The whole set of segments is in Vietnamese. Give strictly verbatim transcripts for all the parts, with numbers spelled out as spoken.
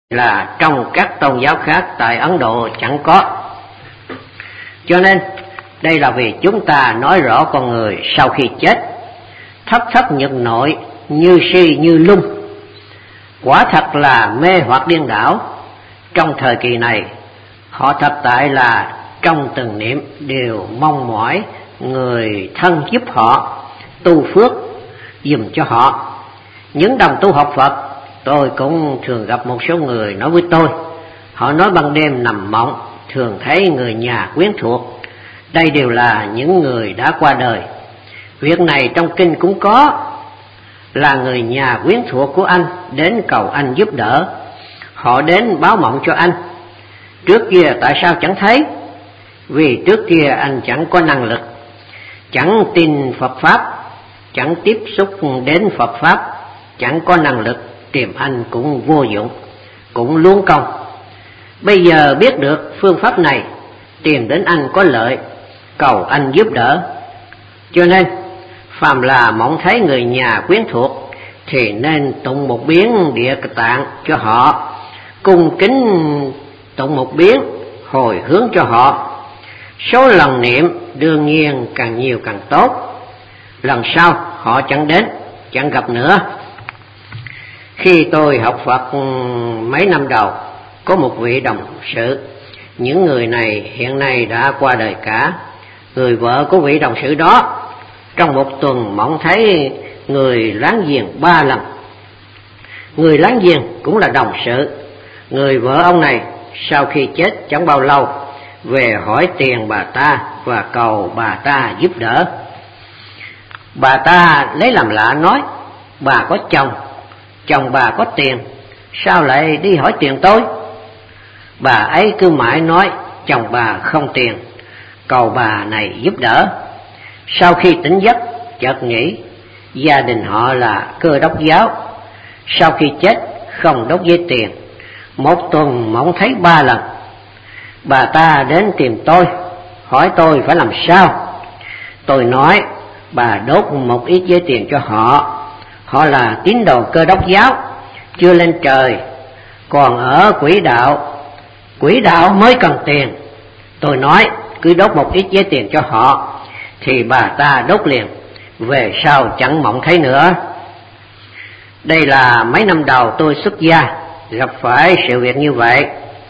là trong các tôn giáo khác tại Ấn Độ chẳng có. Cho nên đây là vì chúng ta nói rõ con người sau khi chết thất thất nhật nội, như si như lung, quả thật là mê hoặc điên đảo. Trong thời kỳ này, họ thật tại là trong từng niệm đều mong mỏi người thân giúp họ tu phước dùm cho họ. Những đồng tu học Phật, tôi cũng thường gặp một số người nói với tôi, họ nói ban đêm nằm mộng thường thấy người nhà quyến thuộc. Đây đều là những người đã qua đời. Việc này trong kinh cũng có, là người nhà quyến thuộc của anh đến cầu anh giúp đỡ. Họ đến báo mộng cho anh. Trước kia tại sao chẳng thấy? Vì trước kia anh chẳng có năng lực, chẳng tin Phật Pháp, chẳng tiếp xúc đến Phật Pháp, chẳng có năng lực, tìm anh cũng vô dụng, cũng luống công. Bây giờ biết được phương pháp này, tìm đến anh có lợi, cầu anh giúp đỡ. Cho nên phàm là mộng thấy người nhà quyến thuộc thì nên tụng một biến Địa Tạng cho họ, cung kính tụng một biến hồi hướng cho họ. Số lần niệm đương nhiên càng nhiều càng tốt. Lần sau họ chẳng đến, chẳng gặp nữa. Khi tôi học Phật mấy năm đầu, có một vị đồng sự, những người này hiện nay đã qua đời cả. Người vợ của vị đồng sự đó trong một tuần mộng thấy người láng giềng ba lần. Người láng giềng cũng là đồng sự. Người vợ ông này sau khi chết chẳng bao lâu về hỏi tiền bà ta và cầu bà ta giúp đỡ. Bà ta lấy làm lạ nói, bà có chồng, chồng bà có tiền, sao lại đi hỏi tiền tôi? Bà ấy cứ mãi nói chồng bà không tiền, cầu bà này giúp đỡ. Sau khi tỉnh giấc chợt nghĩ gia đình họ là Cơ Đốc giáo, sau khi chết không đốt giấy tiền, một tuần mộng thấy ba lần. Bà ta đến tìm tôi, hỏi tôi phải làm sao. Tôi nói bà đốt một ít giấy tiền cho họ, họ là tín đồ Cơ Đốc giáo, chưa lên trời, còn ở quỹ đạo, quỹ đạo mới cần tiền. Tôi nói cứ đốt một ít giấy tiền cho họ, thì bà ta đốt liền, về sau chẳng mộng thấy nữa. Đây là mấy năm đầu tôi xuất gia gặp phải sự việc như vậy.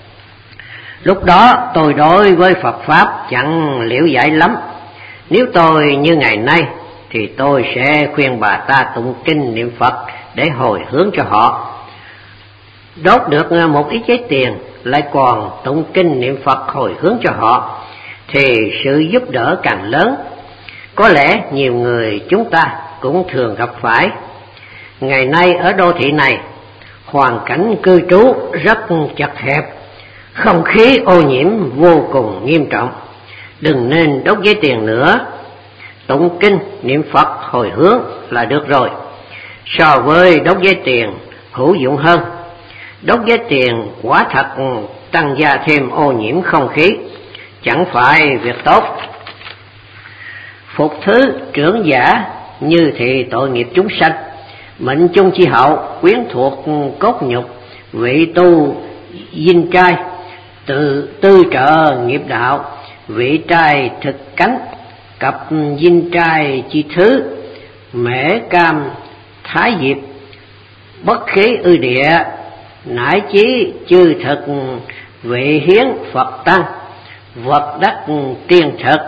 Lúc đó tôi đối với Phật Pháp chẳng liễu giải lắm. Nếu tôi như ngày nay thì tôi sẽ khuyên bà ta tụng kinh niệm Phật để hồi hướng cho họ. Đốt được một ít giấy tiền lại còn tụng kinh niệm Phật hồi hướng cho họ thì sự giúp đỡ càng lớn. Có lẽ nhiều người chúng ta cũng thường gặp phải. Ngày nay ở đô thị này, hoàn cảnh cư trú rất chật hẹp, không khí ô nhiễm vô cùng nghiêm trọng. Đừng nên đốt giấy tiền nữa, tụng kinh niệm Phật hồi hướng là được rồi. So với đốt giấy tiền hữu dụng hơn. Đốt giấy tiền quả thật tăng gia thêm ô nhiễm không khí, chẳng phải việc tốt. Phục thứ trưởng giả như thì tội nghiệp chúng sanh, mệnh chung chi hậu quyến thuộc cốt nhục, vị tu dinh trai tự tư trợ nghiệp đạo, vị trai thực cánh cặp dinh trai chi thứ, mễ cam thái diệp bất khí ư địa, nải chí chư thực vị hiến Phật tăng, vật đắc tiên thực.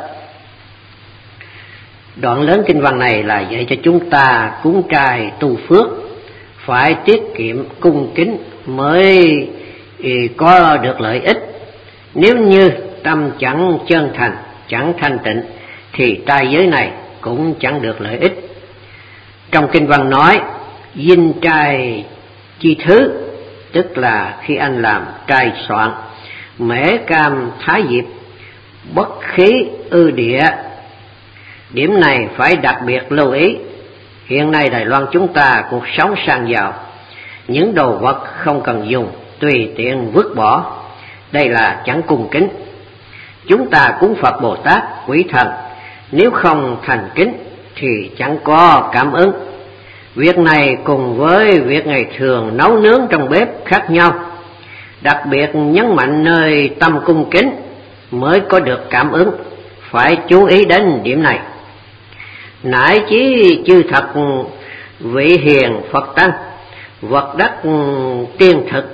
Đoạn lớn kinh văn này là dạy cho chúng ta cúng trai tu phước, phải tiết kiệm cung kính mới có được lợi ích. Nếu như tâm chẳng chân thành, chẳng thanh tịnh thì trai giới này cũng chẳng được lợi ích. Trong kinh văn nói dinh trai chi thứ, tức là khi anh làm trai soạn, mễ cam thái diệp bất khí ư địa. Điểm này phải đặc biệt lưu ý. Hiện nay Đài Loan chúng ta cuộc sống sang giàu, những đồ vật không cần dùng tùy tiện vứt bỏ, đây là chẳng cung kính. Chúng ta cúng Phật Bồ Tát quỷ thần, nếu không thành kính thì chẳng có cảm ứng. Việc này cùng với việc ngày thường nấu nướng trong bếp khác nhau. đặc biệt nhấn mạnh nơi tâm cung kính mới có được cảm ứng, phải chú ý đến điểm này. Nại chí chư thật vị hiền Phật tăng, vật đắc tiên thực.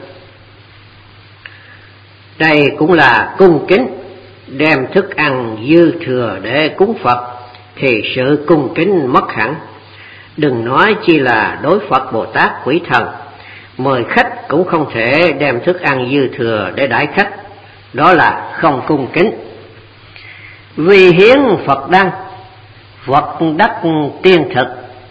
Đây cũng là cung kính, đem thức ăn dư thừa để cúng Phật thì sự cung kính mất hẳn. Đừng nói chi là đối Phật Bồ Tát quỷ thần, mời khách cũng không thể đem thức ăn dư thừa để đãi khách, đó là không cung kính. Vì hiến Phật đăng, vật đắc tiên thực,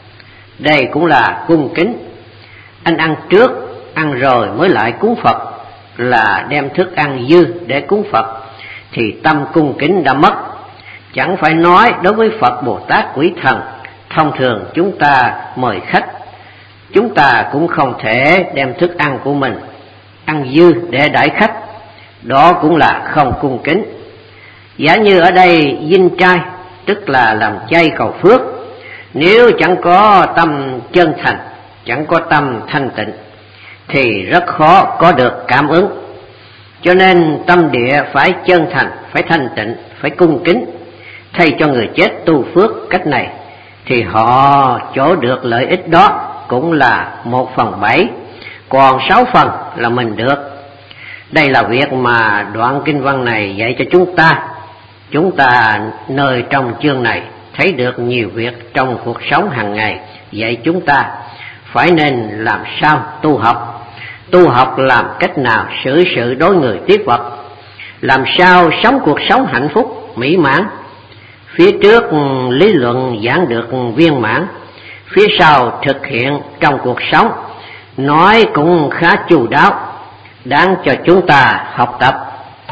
đây cũng là cung kính. Anh ăn trước, ăn rồi mới lại cúng Phật, là đem thức ăn dư để cúng Phật, thì tâm cung kính đã mất. Chẳng phải nói đối với Phật Bồ Tát quỷ thần, thông thường chúng ta mời khách, chúng ta cũng không thể đem thức ăn của mình ăn dư để đãi khách, đó cũng là không cung kính. Giả như ở đây dinh trai, tức là làm chay cầu phước, nếu chẳng có tâm chân thành, chẳng có tâm thanh tịnh, thì rất khó có được cảm ứng. Cho nên tâm địa phải chân thành, phải thanh tịnh, phải cung kính. Thay cho người chết tu phước cách này, thì họ chỗ được lợi ích đó cũng là một phần bảy, còn sáu phần là mình được. Đây là việc mà đoạn kinh văn này dạy cho chúng ta. Chúng ta nơi trong chương này thấy được nhiều việc trong cuộc sống hàng ngày, dạy chúng ta phải nên làm sao tu học. Tu học làm cách nào xử sự đối người tiếp vật, làm sao sống cuộc sống hạnh phúc, mỹ mãn. Phía trước lý luận giảng được viên mãn, phía sau thực hiện trong cuộc sống, nói cũng khá chu đáo, đáng cho chúng ta học tập.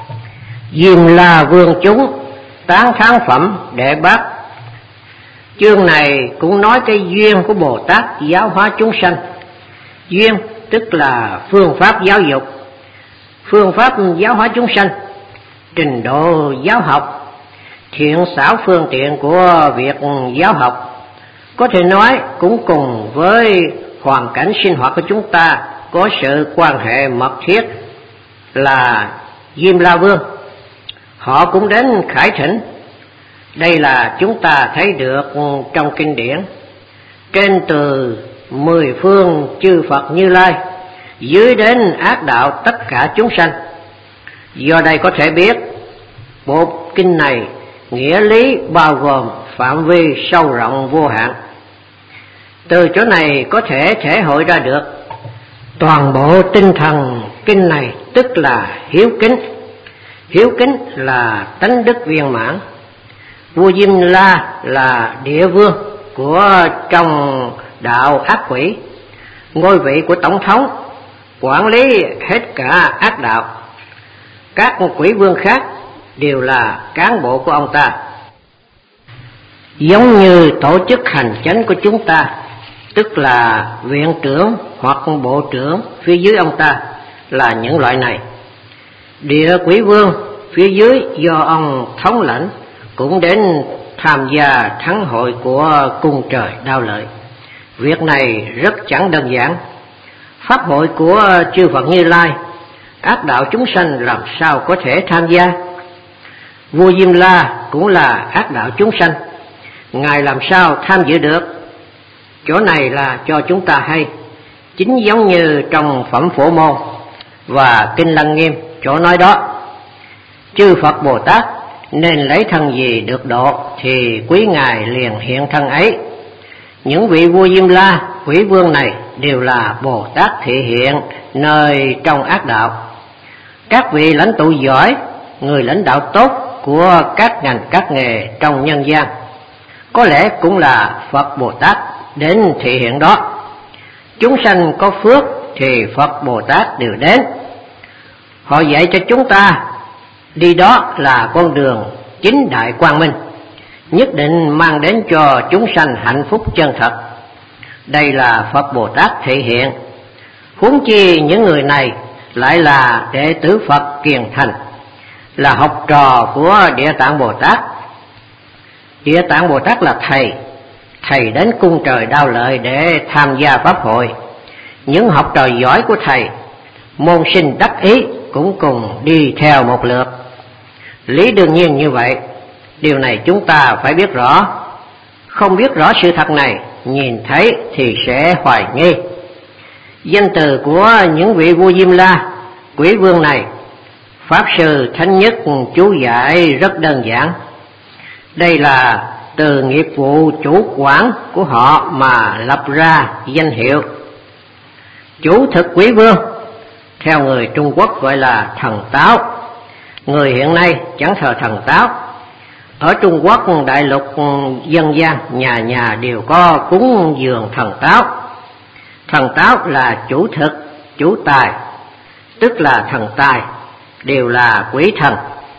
Diêm La Vương chúng tán thán phẩm Đệ Bát. Chương này cũng nói cái duyên của Bồ Tát giáo hóa chúng sanh. Duyên tức là phương pháp giáo dục, phương pháp giáo hóa chúng sanh, trình độ giáo học, thiện xảo phương tiện của việc giáo học. Có thể nói cũng cùng với hoàn cảnh sinh hoạt của chúng ta có sự quan hệ mật thiết, là Diêm La Vương. Họ cũng đến khải thỉnh. Đây là chúng ta thấy được trong kinh điển. Trên từ mười phương chư Phật Như Lai, dưới đến ác đạo tất cả chúng sanh. Do đây có thể biết bộ kinh này nghĩa lý bao gồm phạm vi sâu rộng vô hạn. Từ chỗ này có thể thể hội ra được toàn bộ tinh thần kinh này, tức là hiếu kính. Hiếu kính là tánh đức viên mãn. Vua Diêm La là địa vương của trong đạo ác quỷ, ngôi vị của tổng thống, quản lý hết cả ác đạo. Các quỷ vương khác đều là cán bộ của ông ta. Giống như tổ chức hành chánh của chúng ta, tức là viện trưởng hoặc bộ trưởng phía dưới ông ta là những loại này. Địa quỷ vương phía dưới do ông thống lãnh cũng đến tham gia thắng hội của cung trời Đao Lợi. Việc này rất chẳng đơn giản. Pháp hội của chư Phật Như Lai, ác đạo chúng sanh làm sao có thể tham gia? Vua Diêm La cũng là ác đạo chúng sanh, Ngài làm sao tham dự được? Chỗ này là cho chúng ta hay, chính giống như trong Phẩm Phổ Môn và Kinh Lăng Nghiêm chỗ nói đó. Chư Phật Bồ Tát nên lấy thân gì được độ thì quý Ngài liền hiện thân ấy. Những vị vua Diêm La, quỷ vương này đều là Bồ Tát thị hiện nơi trong ác đạo. Các vị lãnh tụ giỏi, người lãnh đạo tốt của các ngành các nghề trong nhân gian, có lẽ cũng là Phật Bồ Tát đến thị hiện đó. Chúng sanh có phước thì Phật Bồ Tát đều đến. Họ dạy cho chúng ta đi đó là con đường chính đại quang minh, nhất định mang đến cho chúng sanh hạnh phúc chân thật. Đây là Phật Bồ Tát thể hiện. Huống chi những người này lại là đệ tử Phật kiền thành, là học trò của Địa Tạng Bồ Tát. Địa Tạng Bồ Tát là thầy, thầy đến cung trời Đao Lợi để tham gia pháp hội. Những học trò giỏi của thầy môn sinh đắc ý cũng cùng đi theo một lượt. Lý đương nhiên như vậy, điều này chúng ta phải biết rõ. Không biết rõ sự thật này, nhìn thấy thì sẽ hoài nghi. Danh từ của những vị vua Diêm La, Quý Vương này, Pháp Sư Thánh Nhất chú giải rất đơn giản. Đây là từ nghiệp vụ chủ quản của họ mà lập ra danh hiệu. Chủ thực Quý Vương, theo người Trung Quốc gọi là thần táo. Người hiện nay chẳng thờ thần táo. Ở Trung Quốc đại lục dân gian, nhà nhà đều có cúng dường thần táo. Thần táo là chủ thực, chủ tài, tức là thần tài, đều là quỷ thần.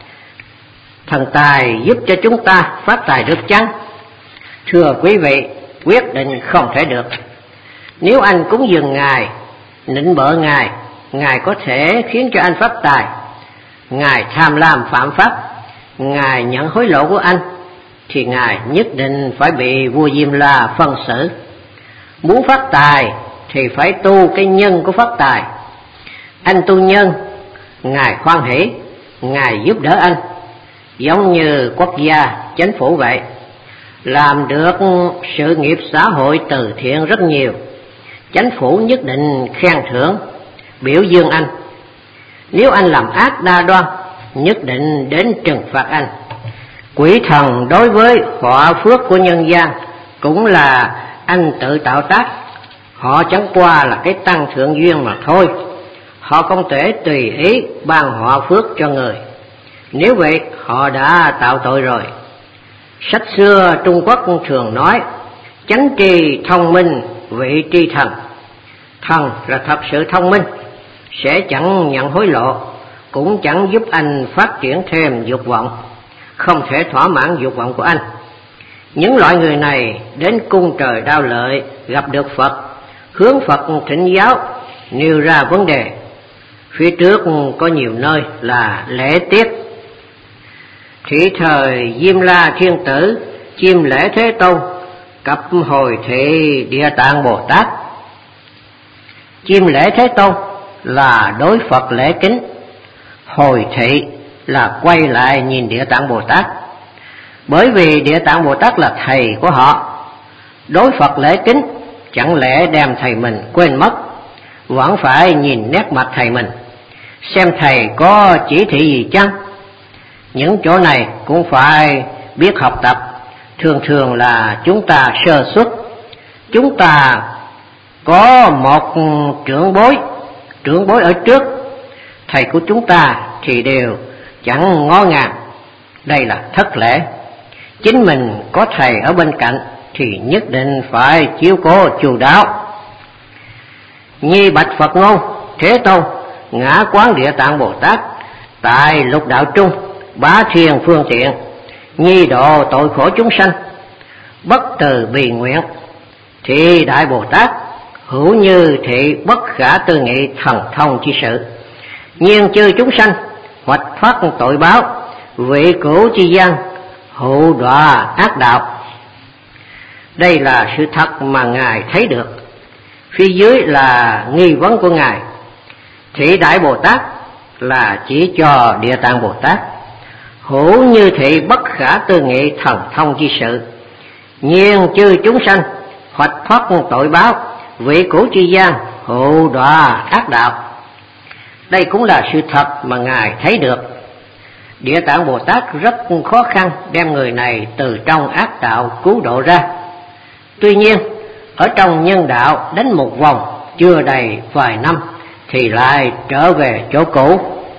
Thần tài giúp cho chúng ta phát tài được chăng? Thưa quý vị, quyết định không thể được. Nếu anh cúng dường Ngài, nịnh bợ Ngài, Ngài có thể khiến cho anh phát tài. Ngài tham lam phạm pháp, Ngài nhận hối lộ của anh, thì Ngài nhất định phải bị vua Diêm La phân xử. Muốn phát tài thì phải tu cái nhân của phát tài. Anh tu nhân, Ngài khoan hỷ, Ngài giúp đỡ anh, giống như quốc gia, chính phủ vậy. Làm được sự nghiệp xã hội từ thiện rất nhiều, chính phủ nhất định khen thưởng, biểu dương anh. Nếu anh làm ác đa đoan, nhất định đến trừng phạt anh. Quỷ thần đối với họa phước của nhân gian cũng là anh tự tạo tác. Họ chẳng qua là cái tăng thượng duyên mà thôi. Họ không thể tùy ý ban họa phước cho người. Nếu vậy họ đã tạo tội rồi. Sách xưa Trung Quốc thường nói chánh tri thông minh, vị tri thần. Thần là thật sự thông minh, sẽ chẳng nhận hối lộ, cũng chẳng giúp anh phát triển thêm dục vọng, không thể thỏa mãn dục vọng của anh. Những loại người này đến cung trời Đao Lợi gặp được Phật, hướng Phật thỉnh giáo, nêu ra vấn đề. Phía trước có nhiều nơi là lễ tiết. Thị thời Diêm La Thiên Tử chiêm lễ Thế Tôn, cập hồi thị Địa Tạng Bồ Tát. Chiêm lễ Thế Tôn là đối Phật lễ kính, hồi thị là quay lại nhìn Địa Tạng Bồ Tát. Bởi vì Địa Tạng Bồ Tát là thầy của họ. Đối Phật lễ kính, chẳng lẽ đem thầy mình quên mất, vẫn phải nhìn nét mặt thầy mình, xem thầy có chỉ thị gì chăng. Những chỗ này cũng phải biết học tập. Thường thường là chúng ta sơ xuất. Chúng ta có một trưởng bối, trưởng bối ở trước, thầy của chúng ta thì đều chẳng ngó ngàng. Đây là thất lễ. Chính mình có thầy ở bên cạnh thì nhất định phải chiếu cố chu đáo. Nhi bạch Phật ngôn: Thế Tôn, ngã quán Địa Tạng Bồ Tát tại lục đạo trung, bá thiên phương tiện, nhi độ tội khổ chúng sanh, bất từ bì nguyện, thì Đại Bồ Tát hữu như thị bất khả tư nghị thần thông chi sự, nhiên chư chúng sanh hoạch phát tội báo, vị cửu chi gian hữu đọa ác đạo. Đây là sự thật mà Ngài thấy được. Phía dưới là nghi vấn của Ngài. Thị Đại Bồ Tát là chỉ cho Địa Tạng Bồ Tát, hữu như thị bất khả tư nghị thần thông chi sự, nhiên chư chúng sanh hoạch thoát tội báo, vị cửu chi gian hữu đọa ác đạo. Đây cũng là sự thật mà Ngài thấy được. Địa Tạng Bồ Tát rất khó khăn đem người này từ trong ác đạo cứu độ ra. Tuy nhiên, ở trong nhân đạo đánh một vòng chưa đầy vài năm thì lại trở về chỗ cũ.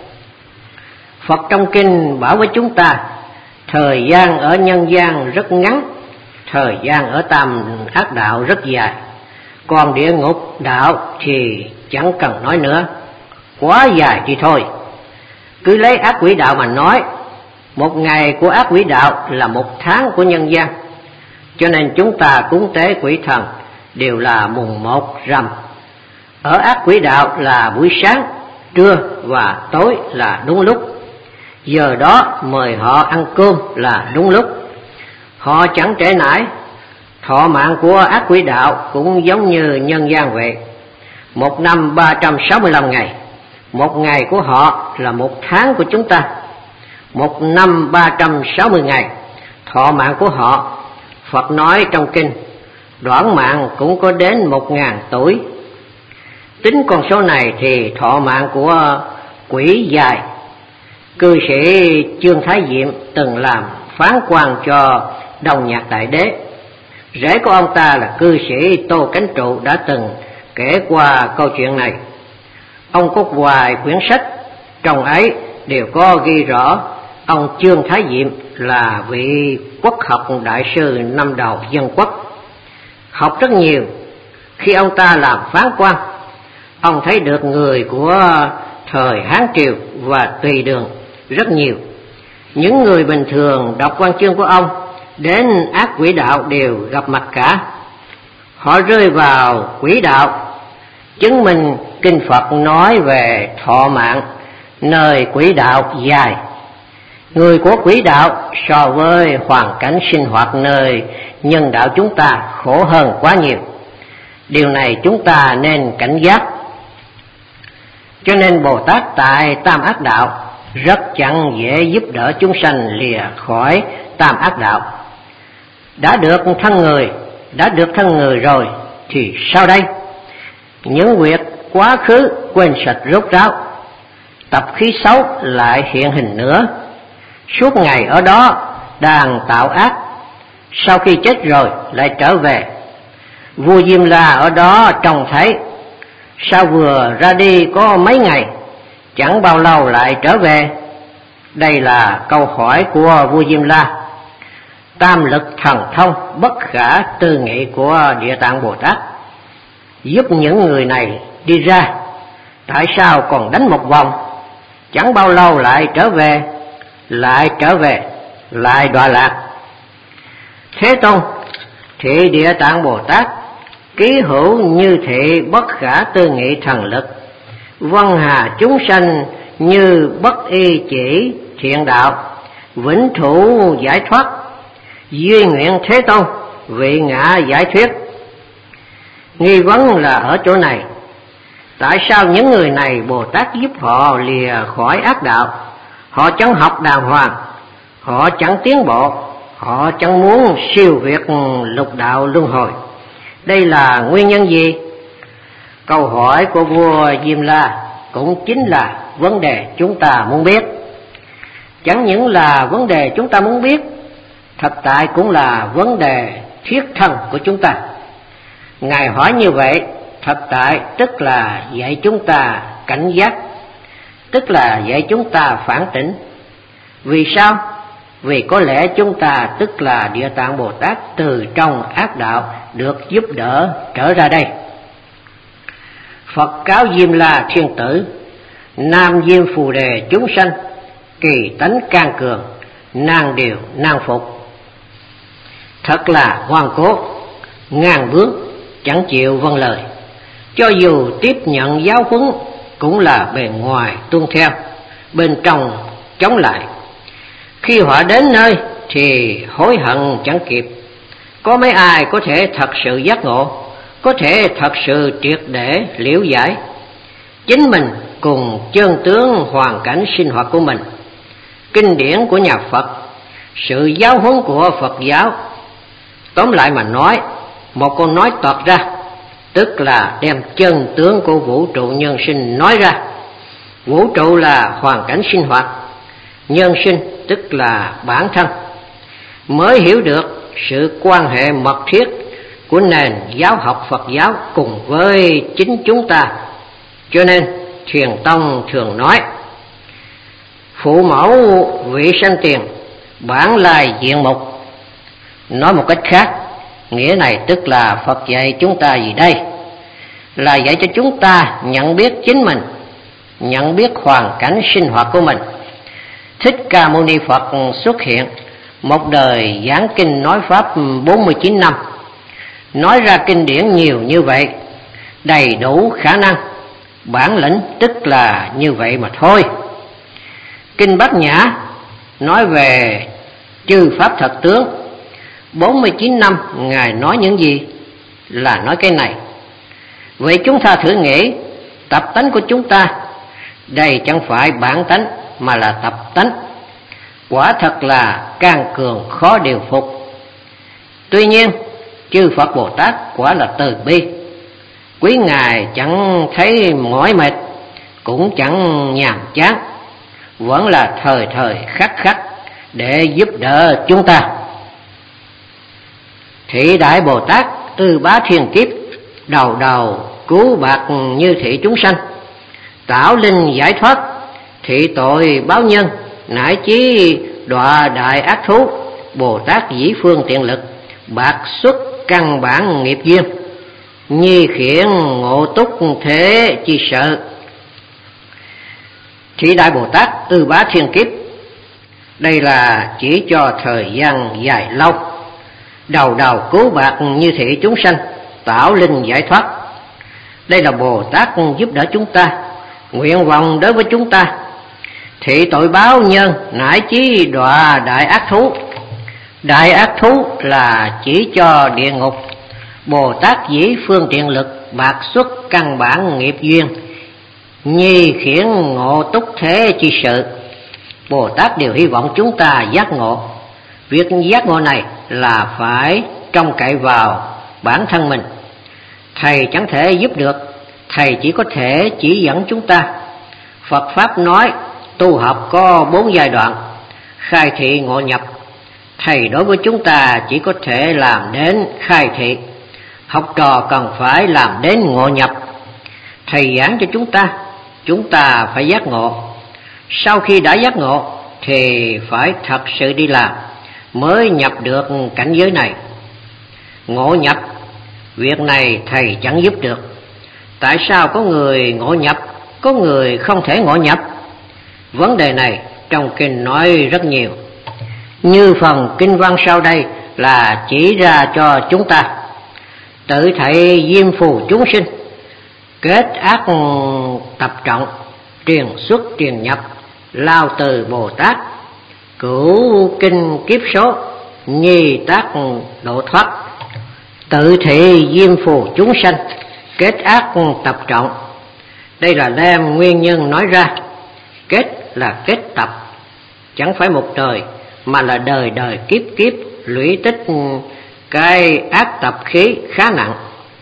Phật trong kinh bảo với chúng ta, thời gian ở nhân gian rất ngắn, thời gian ở tam ác đạo rất dài. Còn địa ngục đạo thì chẳng cần nói nữa, quá dài thì thôi. Cứ lấy ác quỷ đạo mà nói, một ngày của ác quỷ đạo là một tháng của nhân gian. Cho nên chúng ta cúng tế quỷ thần đều là mùng một rằm. Ở ác quỷ đạo là buổi sáng, trưa và tối là đúng lúc. Giờ đó mời họ ăn cơm là đúng lúc. Họ chẳng trễ nải. Thọ mạng của ác quỷ đạo cũng giống như nhân gian vậy, một năm ba trăm sáu mươi lăm ngày. Một ngày của họ là một tháng của chúng ta. Một năm ba trăm sáu mươi ngày. Thọ mạng của họ, Phật nói trong kinh, đoạn mạng cũng có đến một ngàn tuổi. Tính con số này thì thọ mạng của quỷ dài. Cư sĩ Chương Thái Diệm từng làm phán quan cho Đồng Nhạc Đại Đế. Rể của ông ta là cư sĩ Tô Cánh Trụ đã từng kể qua câu chuyện này. Ông có vài quyển sách, trong ấy đều có ghi rõ ông Chương Thái Diệm là vị quốc học đại sư năm đầu dân quốc. Học rất nhiều. Khi ông ta làm phán quan, ông thấy được người của thời Hán Triều và tùy đường rất nhiều. Những người bình thường đọc văn chương của ông đến ác quỷ đạo đều gặp mặt cả. Họ rơi vào quỷ đạo, chứng minh kinh Phật nói về thọ mạng nơi quỷ đạo dài. Người của quỷ đạo so với hoàn cảnh sinh hoạt nơi nhân đạo chúng ta khổ hơn quá nhiều. Điều này chúng ta nên cảnh giác. Cho nên Bồ Tát tại Tam Ác Đạo rất chẳng dễ giúp đỡ chúng sanh lìa khỏi tam ác đạo. Đã được thân người, đã được thân người rồi thì sao đây? Những việc quá khứ quên sạch rốt ráo, tập khí xấu lại hiện hình nữa. Suốt ngày ở đó đang tạo ác, sau khi chết rồi lại trở về. Vua Diêm La ở đó trông thấy, sao vừa ra đi có mấy ngày, chẳng bao lâu lại trở về. Đây là câu hỏi của vua Diêm La. Tam lực thần thông bất khả tư nghị của Địa Tạng Bồ Tát giúp những người này đi ra. Tại sao còn đánh một vòng, chẳng bao lâu lại trở về, lại trở về, lại đọa lạc? Thế Tôn, thị Địa Tạng Bồ Tát ký hữu như thị bất khả tư nghị thần lực, vân hà chúng sanh như bất y chỉ thiện đạo, vĩnh thủ giải thoát. Duy nguyện Thế Tôn vị ngã giải thuyết. Nghi vấn là ở chỗ này. Tại sao những người này Bồ Tát giúp họ lìa khỏi ác đạo? Họ chẳng học đàng hoàng, họ chẳng tiến bộ, họ chẳng muốn siêu việt lục đạo luân hồi. Đây là nguyên nhân gì? Câu hỏi của vua Diêm La cũng chính là vấn đề chúng ta muốn biết. Chẳng những là vấn đề chúng ta muốn biết, thật tại cũng là vấn đề thiết thân của chúng ta. Ngài hỏi như vậy, thật tại tức là dạy chúng ta cảnh giác, tức là dạy chúng ta phản tỉnh. Vì sao? Vì có lẽ chúng ta tức là Địa Tạng Bồ Tát từ trong ác đạo được giúp đỡ trở ra đây. Phật cáo Diêm La thiên tử, nam diêm phù đề chúng sanh, kỳ tánh can cường, nan điều nan phục. Thật là ngoan cố, ngang bước, chẳng chịu vâng lời. Cho dù tiếp nhận giáo huấn cũng là bề ngoài tuân theo, bên trong chống lại. Khi họ đến nơi thì hối hận chẳng kịp. Có mấy ai có thể thật sự giác ngộ, có thể thật sự triệt để liễu giải chính mình cùng chân tướng hoàn cảnh sinh hoạt của mình, kinh điển của nhà Phật, sự giáo huấn của Phật giáo. Tóm lại mà nói, một câu nói toạc ra, tức là đem chân tướng của vũ trụ nhân sinh nói ra. Vũ trụ là hoàn cảnh sinh hoạt, nhân sinh tức là bản thân. Mới hiểu được sự quan hệ mật thiết của nền giáo học Phật giáo cùng với chính chúng ta. Cho nên Thiền Tông thường nói, phụ mẫu vị sanh tiền, bản lai diện mục. Nói một cách khác, nghĩa này tức là Phật dạy chúng ta gì đây? Là dạy cho chúng ta nhận biết chính mình, nhận biết hoàn cảnh sinh hoạt của mình. Thích Ca Mâu Ni Phật xuất hiện, một đời giảng kinh nói Pháp bốn mươi chín năm, nói ra kinh điển nhiều như vậy, đầy đủ khả năng, bản lĩnh tức là như vậy mà thôi. Kinh Bát Nhã nói về chư Pháp thật tướng, bốn mươi chín năm Ngài nói những gì? Là nói cái này. Vậy chúng ta thử nghĩ, tập tánh của chúng ta Đây chẳng phải bản tánh mà là tập tánh, quả thật là can cường khó điều phục. Tuy nhiên chư Phật Bồ Tát quả là từ bi, quý Ngài chẳng thấy mỏi mệt, cũng chẳng nhàm chán, vẫn là thời thời khắc khắc để giúp đỡ chúng ta. Thị Đại Bồ Tát Ư Bá Thiên Kiếp, đầu đầu cứu bạc như thị chúng sanh, tạo linh giải thoát, thị tội báo nhân, nải chí đọa đại ác thú. Bồ Tát dĩ phương tiện lực, bạc xuất căn bản nghiệp duyên, nhi khiển ngộ túc thế chi sợ. Thị Đại Bồ Tát Ư Bá Thiên Kiếp, đây là chỉ cho thời gian dài lâu, đầu đầu cứu bạc như thị chúng sanh, tạo linh giải thoát. Đây là Bồ Tát giúp đỡ chúng ta, nguyện vọng đối với chúng ta. Thị tội báo nhân, nải chí đọa đại ác thú. Đại ác thú là chỉ cho địa ngục. Bồ Tát dĩ phương tiện lực, bạc xuất căn bản nghiệp duyên, nhi khiển ngộ túc thế chi sự. Bồ Tát đều hy vọng chúng ta giác ngộ. Việc giác ngộ này là phải trông cậy vào bản thân mình. Thầy chẳng thể giúp được, thầy chỉ có thể chỉ dẫn chúng ta. Phật Pháp nói tu học có bốn giai đoạn: khai thị, ngộ nhập. Thầy đối với chúng ta chỉ có thể làm đến khai thị, học trò cần phải làm đến ngộ nhập. Thầy giảng cho chúng ta, chúng ta phải giác ngộ. Sau khi đã giác ngộ thì phải thật sự đi làm mới nhập được cảnh giới này. Ngộ nhập, việc này thầy chẳng giúp được. Tại sao có người ngộ nhập, có người không thể ngộ nhập? Vấn đề này trong kinh nói rất nhiều, như phần kinh văn sau đây là chỉ ra cho chúng ta. Tự thầy diêm phù chúng sinh, kết ác tập trọng, truyền xuất truyền nhập, lao từ Bồ Tát, cửu kinh kiếp số, nhi tác độ thoát. Tự thị diêm phù chúng sanh, kết ác tập trọng. Đây là đem nguyên nhân nói ra. Kết là kết tập, chẳng phải một đời, mà là đời đời kiếp kiếp lũy tích cái ác tập khí khá nặng.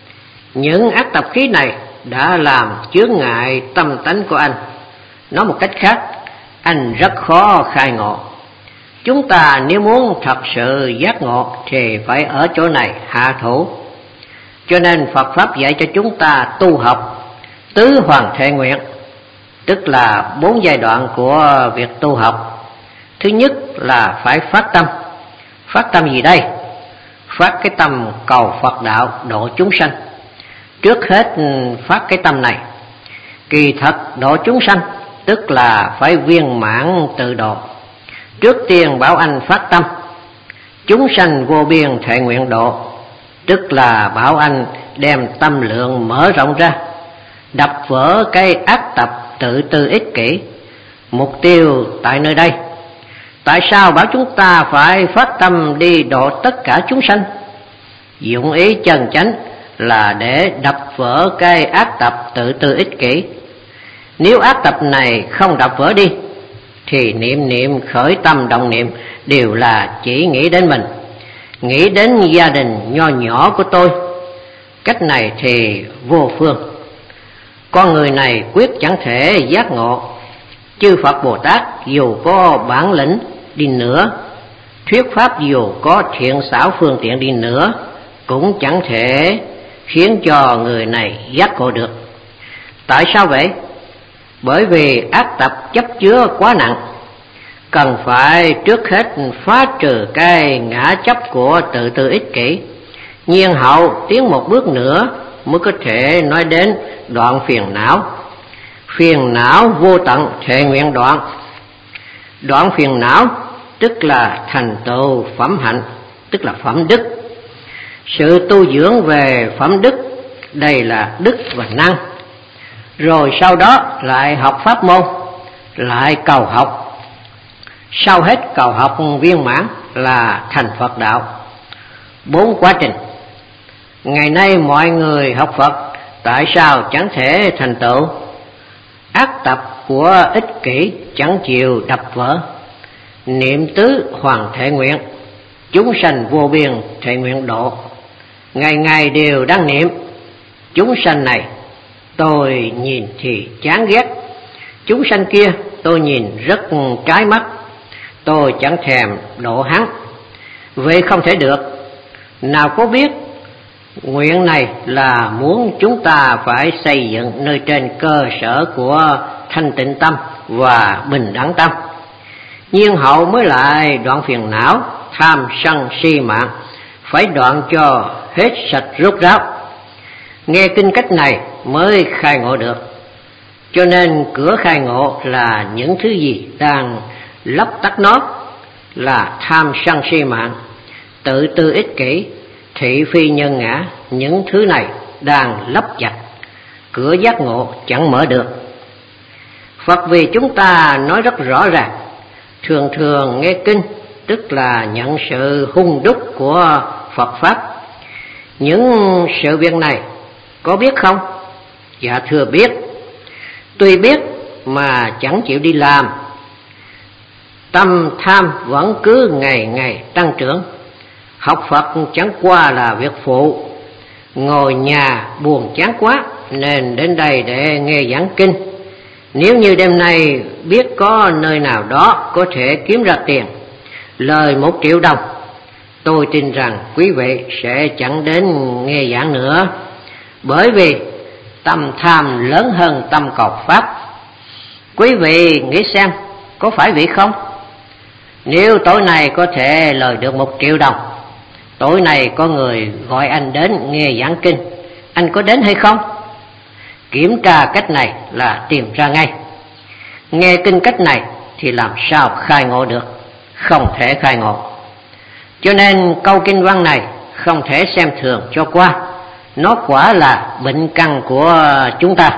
Những ác tập khí này đã làm chướng ngại tâm tánh của anh. Nói một cách khác, anh rất khó khai ngộ. Chúng ta nếu muốn thật sự giác ngộ thì phải ở chỗ này hạ thủ. Cho nên Phật Pháp dạy cho chúng ta tu học tứ hoàn thệ nguyện, tức là bốn giai đoạn của việc tu học. Thứ nhất là phải phát tâm. Phát tâm gì đây? Phát cái tâm cầu Phật đạo độ chúng sanh. Trước hết phát cái tâm này. Kỳ thật độ chúng sanh tức là phải viên mãn tự độ. Trước tiên bảo anh phát tâm chúng sanh vô biên thệ nguyện độ, tức là bảo anh đem tâm lượng mở rộng ra, đập vỡ cái ác tập tự tư ích kỷ. Mục tiêu tại nơi đây. Tại sao bảo chúng ta phải phát tâm đi độ tất cả chúng sanh? Dụng ý chân chánh là để đập vỡ cái ác tập tự tư ích kỷ. Nếu ác tập này không đập vỡ đi thì niệm niệm khởi tâm động niệm đều là chỉ nghĩ đến mình, nghĩ đến gia đình nho nhỏ của tôi. Cách này thì vô phương. Con người này quyết chẳng thể giác ngộ. Chư Phật Bồ Tát dù có bản lĩnh đi nữa, thuyết pháp dù có thiện xảo phương tiện đi nữa, cũng chẳng thể khiến cho người này giác ngộ được. Tại sao vậy? Bởi vì ác tập chấp chứa quá nặng. Cần phải trước hết phá trừ cái ngã chấp của tự tư ích kỷ, nhiên hậu tiến một bước nữa mới có thể nói đến đoạn phiền não. Phiền não vô tận thệ nguyện đoạn. Đoạn phiền não tức là thành tựu phẩm hạnh, tức là phẩm đức. Sự tu dưỡng về phẩm đức, đây là đức và năng. Rồi sau đó lại học pháp môn, lại cầu học. Sau hết cầu học viên mãn là thành Phật đạo. Bốn quá trình. Ngày nay mọi người học Phật tại sao chẳng thể thành tựu? Ác tập của ích kỷ chẳng chịu đập vỡ. Niệm tứ hoàng thệ nguyện, chúng sanh vô biên thệ nguyện độ. Ngày ngày đều đang niệm, chúng sanh này tôi nhìn thì chán ghét, chúng sanh kia tôi nhìn rất trái mắt, tôi chẳng thèm độ hắn. Vậy không thể được. Nào có biết nguyện này là muốn chúng ta phải xây dựng nơi trên cơ sở của thanh tịnh tâm và bình đẳng tâm. Nhiên hậu mới lại đoạn phiền não, tham sân si mạng, phải đoạn cho hết sạch rốt ráo. Nghe kinh cách này mới khai ngộ được. Cho nên cửa khai ngộ là những thứ gì đang lấp tắt nó, là tham sân si mạng, tự tư ích kỷ, thị phi nhân ngã. Những thứ này đang lấp chặt, cửa giác ngộ chẳng mở được. Phật vì chúng ta nói rất rõ ràng, thường thường nghe kinh tức là nhận sự hung đúc của Phật Pháp. Những sự việc này có biết không? Dạ thưa biết. Tuy biết mà chẳng chịu đi làm, tâm tham vẫn cứ ngày ngày tăng trưởng. Học Phật chẳng qua là việc phụ, ngồi nhà buồn chán quá nên đến đây để nghe giảng kinh. Nếu như đêm nay biết có nơi nào đó có thể kiếm ra tiền, lời một triệu đồng, tôi tin rằng quý vị sẽ chẳng đến nghe giảng nữa. Bởi vì tâm tham lớn hơn tâm cầu Pháp. Quý vị nghĩ xem, có phải vậy không? Nếu tối nay có thể lời được một triệu đồng, tối nay có người gọi anh đến nghe giảng kinh, anh có đến hay không? Kiểm tra cách này là tìm ra ngay. Nghe kinh cách này thì làm sao khai ngộ được? Không thể khai ngộ. Cho nên câu kinh văn này không thể xem thường cho qua. Nó quả là bệnh căn của chúng ta.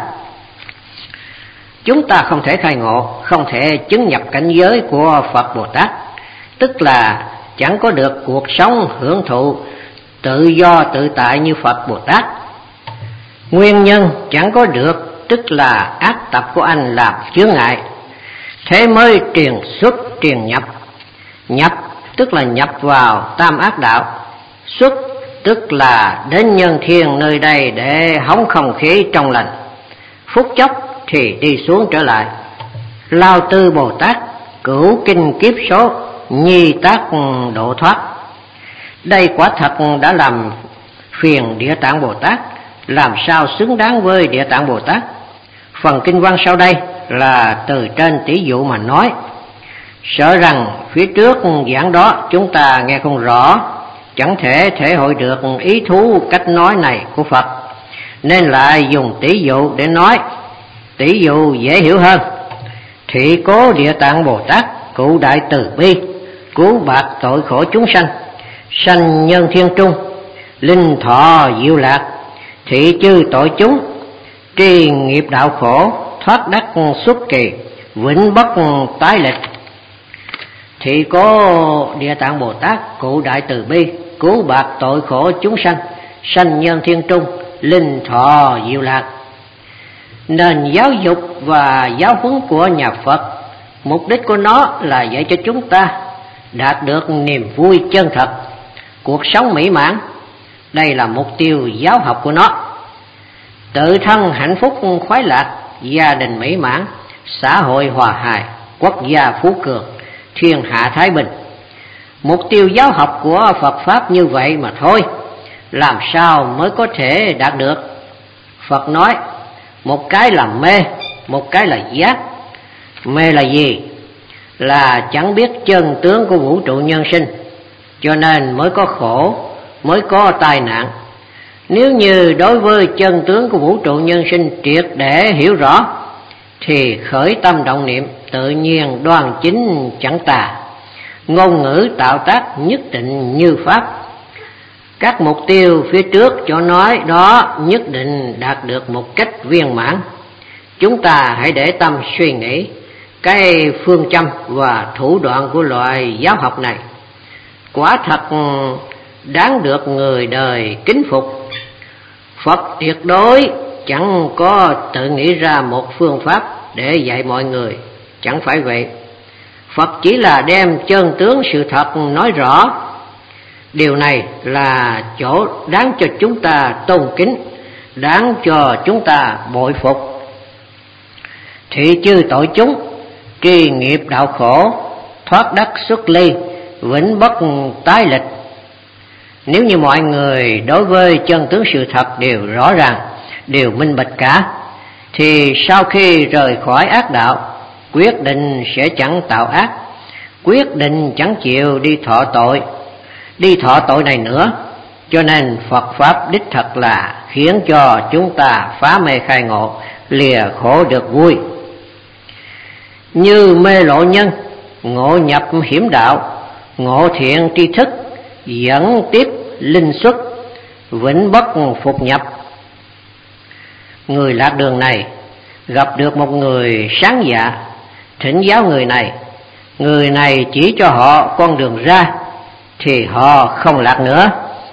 Chúng ta không thể khai ngộ, không thể chứng nhập cảnh giới của Phật Bồ Tát, tức là chẳng có được cuộc sống hưởng thụ tự do tự tại như Phật Bồ Tát. Nguyên nhân chẳng có được tức là ác tập của anh làm chướng ngại, thế mới truyền xuất truyền nhập. Nhập tức là nhập vào tam ác đạo, xuất tức là đến nhân thiên nơi đây để hóng không khí trong lành, phút chốc thì đi xuống trở lại. Lao Tư Bồ Tát cửu kinh kiếp số, nhi tác độ thoát. Đây quả thật đã làm phiền Địa Tạng Bồ Tát, làm sao xứng đáng với Địa Tạng Bồ Tát. Phần kinh văn sau đây là từ trên tỷ dụ mà nói. Sợ rằng phía trước giảng đó chúng ta nghe không rõ, chẳng thể thể hội được ý thú cách nói này của Phật, nên lại dùng tỷ dụ để nói. Tỷ dụ dễ hiểu hơn. Thị cố Địa Tạng Bồ Tát cụ đại từ bi, cứu bạc tội khổ chúng sanh, sanh nhân thiên trung, linh thọ diệu lạc, thị chư tội chúng, tri nghiệp đạo khổ, thoát đắc xuất kỳ, vĩnh bất tái lịch. Thị cố Địa Tạng Bồ Tát cụ đại từ bi, cứu bạc tội khổ chúng sanh, sanh nhân thiên trung, linh thọ diệu lạc. Nền giáo dục và giáo huấn của nhà Phật, mục đích của nó là dạy cho chúng ta đạt được niềm vui chân thật, cuộc sống mỹ mãn. Đây là mục tiêu giáo học của nó. Tự thân hạnh phúc khoái lạc, gia đình mỹ mãn, xã hội hòa hài, quốc gia phú cường, thiên hạ thái bình. Mục tiêu giáo học của Phật Pháp như vậy mà thôi, làm sao mới có thể đạt được? Phật nói, một cái là mê, một cái là giác. Mê là gì? Là chẳng biết chân tướng của vũ trụ nhân sinh, cho nên mới có khổ, mới có tai nạn. Nếu như đối với chân tướng của vũ trụ nhân sinh triệt để hiểu rõ, thì khởi tâm động niệm tự nhiên đoan chính chẳng tà, ngôn ngữ tạo tác nhất định như pháp. Các mục tiêu phía trước cho nói đó nhất định đạt được một cách viên mãn. Chúng ta hãy để tâm suy nghĩ cái phương châm và thủ đoạn của loại giáo học này. Quả thật đáng được người đời kính phục. Phật tuyệt đối chẳng có tự nghĩ ra một phương pháp để dạy mọi người. Chẳng phải vậy. Phật chỉ là đem chân tướng sự thật nói rõ. Điều này là chỗ đáng cho chúng ta tôn kính, đáng cho chúng ta bội phục. Thị chư tội chúng, trì nghiệp đạo khổ, thoát đắc xuất ly, vĩnh bất tái lịch. Nếu như mọi người đối với chân tướng sự thật đều rõ ràng, đều minh bạch cả, thì sau khi rời khỏi ác đạo, quyết định sẽ chẳng tạo ác, quyết định chẳng chịu đi thọ tội, đi thọ tội này nữa. Cho nên Phật Pháp đích thật là khiến cho chúng ta phá mê khai ngộ, lìa khổ được vui. Như mê lộ nhân, ngộ nhập hiểm đạo, ngộ thiện tri thức, dẫn tiếp linh xuất, vĩnh bất phục nhập. Người lạc đường này gặp được một người sáng dạ, thỉnh giáo người này, người này chỉ cho họ con đường ra, thì họ không lạc nữa.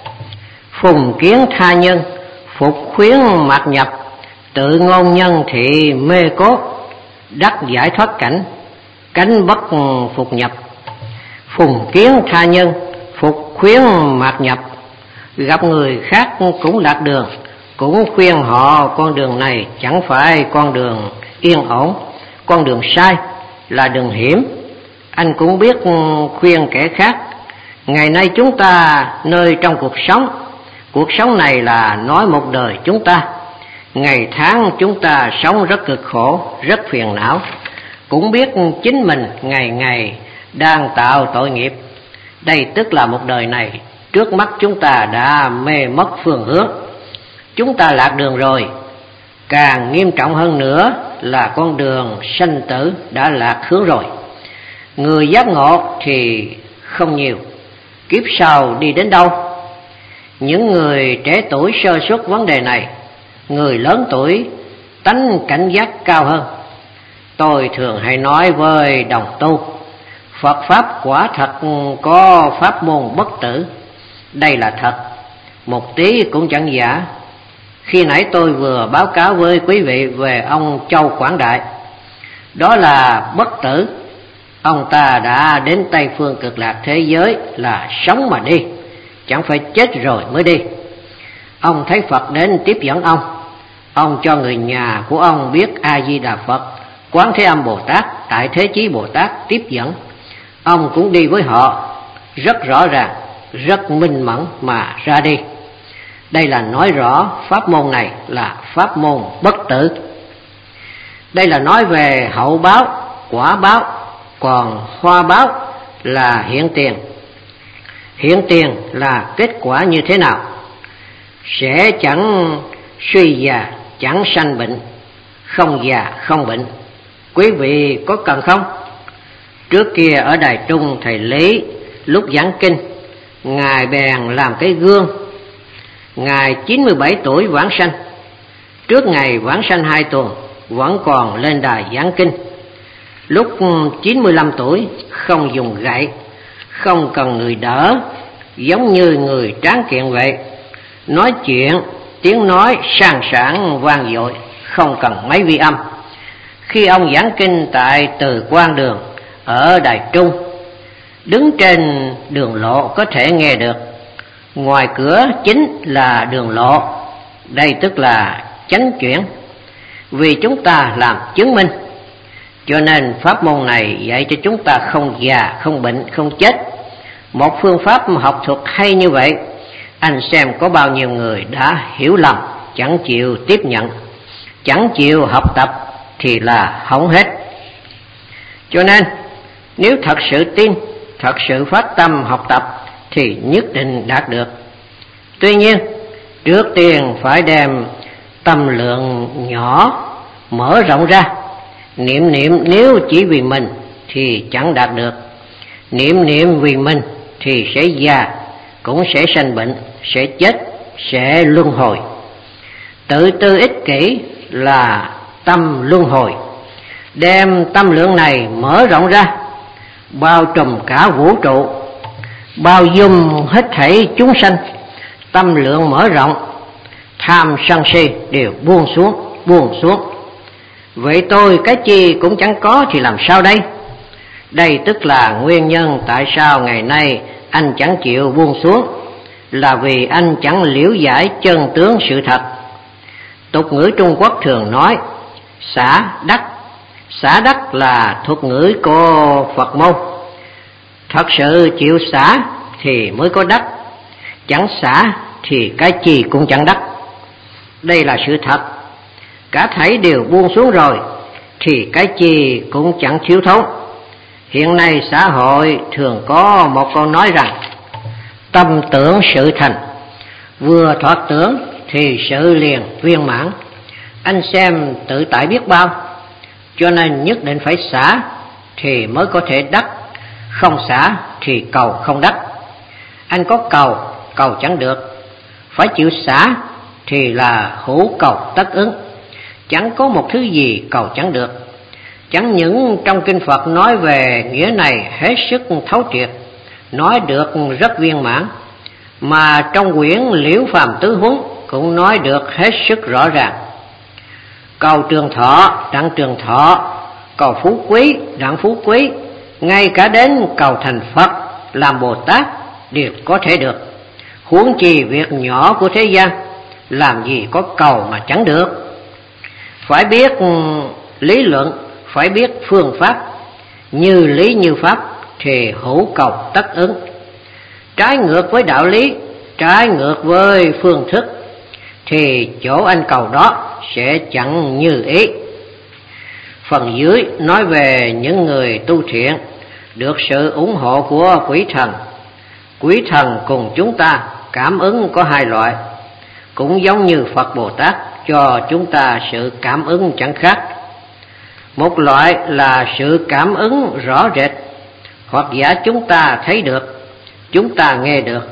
Phùng kiến tha nhân, phục khuyến mạt nhập, tự ngôn nhân thị mê cốt, đắc giải thoát cảnh, cánh bất phục nhập. Phùng kiến tha nhân, phục khuyến mạt nhập, gặp người khác cũng lạc đường, cũng khuyên họ con đường này chẳng phải con đường yên ổn, con đường sai, là đường hiểm. Anh cũng biết khuyên kẻ khác. Ngày nay chúng ta nơi trong cuộc sống, cuộc sống này là nói một đời chúng ta. Ngày tháng chúng ta sống rất cực khổ, rất phiền não, cũng biết chính mình ngày ngày đang tạo tội nghiệp. Đây tức là một đời này trước mắt chúng ta đã mê mất phương hướng, chúng ta lạc đường rồi. Càng nghiêm trọng hơn nữa là con đường sanh tử đã lạc hướng rồi. Người giác ngộ thì không nhiều, kiếp sau đi đến đâu? Những người trẻ tuổi sơ suất vấn đề này, người lớn tuổi tánh cảnh giác cao hơn. Tôi thường hay nói với đồng tu, Phật Pháp quả thật có pháp môn bất tử. Đây là thật, một tí cũng chẳng giả. Khi nãy tôi vừa báo cáo với quý vị về ông Châu Quảng Đại, đó là bất tử. Ông ta đã đến Tây phương cực lạc thế giới là sống mà đi, chẳng phải chết rồi mới đi. Ông thấy Phật đến tiếp dẫn ông, ông cho người nhà của ông biết A Di Đà Phật, Quán Thế Âm Bồ Tát, Tại Thế Chí Bồ Tát tiếp dẫn. Ông cũng đi với họ, rất rõ ràng, rất minh mẫn mà ra đi. Đây là nói rõ pháp môn này là pháp môn bất tử. Đây là nói về hậu báo, quả báo, còn hoa báo là hiện tiền. Hiện tiền là kết quả như thế nào? Sẽ chẳng suy già, chẳng sanh bệnh, không già không bệnh. Quý vị có cần không? Trước kia ở Đài Trung, thầy Lý lúc giảng kinh, Ngài bèn làm cái gương. Ngài chín mươi bảy tuổi vãng sanh. Trước ngày vãng sanh hai tuần vẫn còn lên đài giảng kinh. Lúc chín mươi lăm tuổi không dùng gậy, không cần người đỡ, giống như người tráng kiện vậy. Nói chuyện, tiếng nói sang sảng vang dội, không cần máy vi âm. Khi ông giảng kinh tại Từ Quan Đường ở Đài Trung, đứng trên đường lộ có thể nghe được. Ngoài cửa chính là đường lộ, đây tức là chánh chuyển. Vì chúng ta làm chứng minh, cho nên pháp môn này dạy cho chúng ta không già, không bệnh, không chết. Một phương pháp học thuật hay như vậy, anh xem có bao nhiêu người đã hiểu lầm, chẳng chịu tiếp nhận, chẳng chịu học tập thì là hỏng hết. Cho nên nếu thật sự tin, thật sự phát tâm học tập thì nhất định đạt được. Tuy nhiên trước tiên phải đem tâm lượng nhỏ mở rộng ra. Niệm niệm nếu chỉ vì mình thì chẳng đạt được. Niệm niệm vì mình thì sẽ già, cũng sẽ sanh bệnh, sẽ chết, sẽ luân hồi. Tự tư ích kỷ là tâm luân hồi. Đem tâm lượng này mở rộng ra, bao trùm cả vũ trụ, bao dung hết thảy chúng sanh. Tâm lượng mở rộng, tham sân si đều buông xuống, buông xuống. Vậy tôi cái chi cũng chẳng có thì làm sao đây? Đây tức là nguyên nhân tại sao ngày nay anh chẳng chịu buông xuống, là vì anh chẳng liễu giải chân tướng sự thật. Tục ngữ Trung Quốc thường nói xả đắc. Xả đắc là thuật ngữ của Phật môn. Thật sự chịu xả thì mới có đắc, chẳng xả thì cái chi cũng chẳng đắc. Đây là sự thật. Cả thảy đều buông xuống rồi thì cái chi cũng chẳng thiếu thốn. Hiện nay xã hội thường có một câu nói rằng tâm tưởng sự thành, vừa thoát tưởng thì sự liền viên mãn. Anh xem tự tại biết bao, cho nên nhất định phải xả thì mới có thể đắc, không xả thì cầu không đắc. Anh có cầu, cầu chẳng được, phải chịu xả thì là hữu cầu tất ứng. Chẳng có một thứ gì cầu chẳng được. Chẳng những trong kinh Phật nói về nghĩa này hết sức thấu triệt, nói được rất viên mãn, mà trong quyển Liễu Phàm Tứ Huấn cũng nói được hết sức rõ ràng. Cầu trường thọ đặng trường thọ, cầu phú quý đặng phú quý, ngay cả đến cầu thành Phật làm Bồ Tát đều có thể được. Huống chi việc nhỏ của thế gian, làm gì có cầu mà chẳng được. Phải biết lý luận, phải biết phương pháp, như lý như pháp thì hữu cầu tất ứng. Trái ngược với đạo lý, trái ngược với phương thức thì chỗ anh cầu đó sẽ chẳng như ý. Phần dưới nói về những người tu thiện được sự ủng hộ của quỷ thần. Quỷ thần cùng chúng ta cảm ứng có hai loại, cũng giống như Phật Bồ Tát cho chúng ta sự cảm ứng chẳng khác. Một loại là sự cảm ứng rõ rệt, hoặc giả chúng ta thấy được, chúng ta nghe được,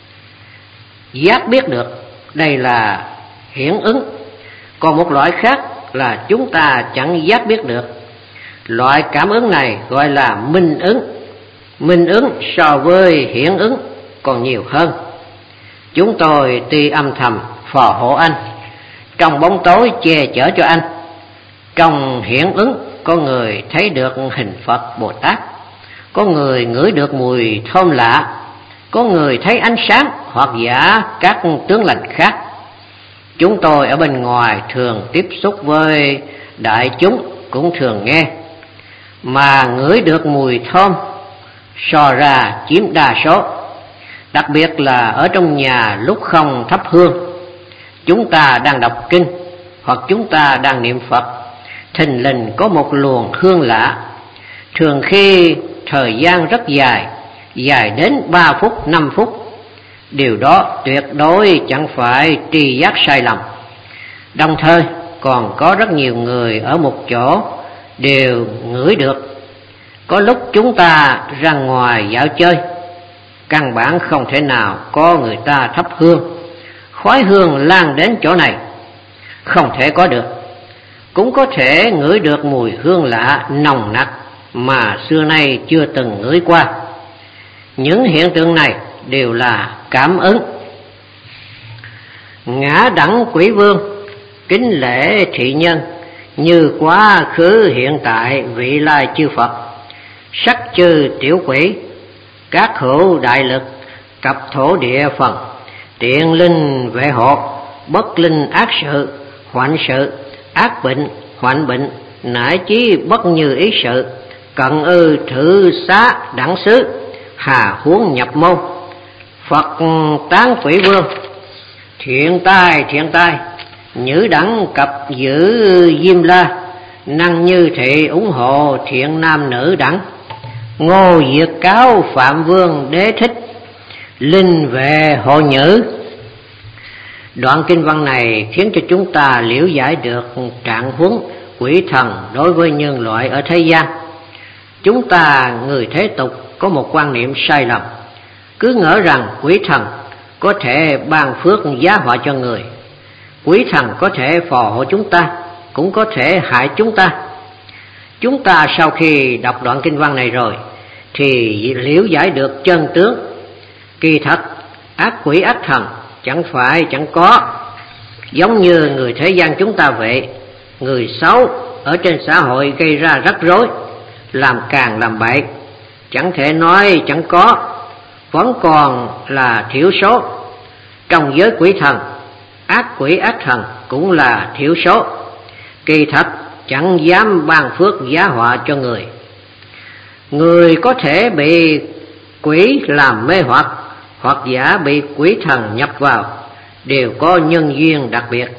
giác biết được, đây là hiển ứng. Còn một loại khác là chúng ta chẳng giác biết được. Loại cảm ứng này gọi là minh ứng. Minh ứng so với hiển ứng còn nhiều hơn. Chúng tôi tuy âm thầm phò hộ anh, trong bóng tối che chở cho anh. Trong hiển ứng có người thấy được hình Phật Bồ Tát, có người ngửi được mùi thơm lạ, có người thấy ánh sáng hoặc giả các tướng lành khác. Chúng tôi ở bên ngoài thường tiếp xúc với đại chúng cũng thường nghe, mà ngửi được mùi thơm so ra chiếm đa số. Đặc biệt là ở trong nhà lúc không thắp hương, chúng ta đang đọc kinh hoặc chúng ta đang niệm Phật, thình lình có một luồng hương lạ. Thường khi thời gian rất dài, dài đến ba phút, năm phút. Điều đó tuyệt đối chẳng phải tri giác sai lầm. Đồng thời còn có rất nhiều người ở một chỗ đều ngửi được. Có lúc chúng ta ra ngoài dạo chơi, căn bản không thể nào có người ta thắp hương, khói hương lan đến chỗ này, không thể có được. Cũng có thể ngửi được mùi hương lạ nồng nặc mà xưa nay chưa từng ngửi qua. Những hiện tượng này đều là cảm ứng. Ngã đẳng quỷ vương kính lễ thị nhân, như quá khứ hiện tại vị lai chư Phật. Sắc chư tiểu quỷ, các hữu đại lực, cập thổ địa phần, tiện linh vệ hộ, bất linh ác sự, hoạnh sự, ác bệnh, hoạnh bệnh, nải chí bất như ý sự, cận ư thử xá đẳng xứ, hà huống nhập môn. Phật tán quỷ vương, thiện tai thiện tai, nhữ đẳng cập giữ diêm la, năng như thị ủng hộ thiện nam nữ đẳng. Ngô Diệt cáo Phạm Vương Đế Thích, linh vệ hộ nhữ. Đoạn kinh văn này khiến cho chúng ta liễu giải được trạng huống quỷ thần đối với nhân loại ở thế gian. Chúng ta người thế tục có một quan niệm sai lầm, cứ ngỡ rằng quỷ thần có thể ban phước giá họa cho người. Quỷ thần có thể phò hộ chúng ta, cũng có thể hại chúng ta. Chúng ta sau khi đọc đoạn kinh văn này rồi thì liễu giải được chân tướng. Kỳ thật ác quỷ ác thần chẳng phải chẳng có, giống như người thế gian chúng ta vậy. người xấu ở trên xã hội gây ra rắc rối, làm càng làm bậy, chẳng thể nói chẳng có, vẫn còn là thiểu số. Trong giới quỷ thần, ác quỷ ác thần cũng là thiểu số. Kỳ thật chẳng dám ban phước giá họa cho người. Người có thể bị quỷ làm mê hoặc, hoặc giả bị quỷ thần nhập vào, đều có nhân duyên đặc biệt.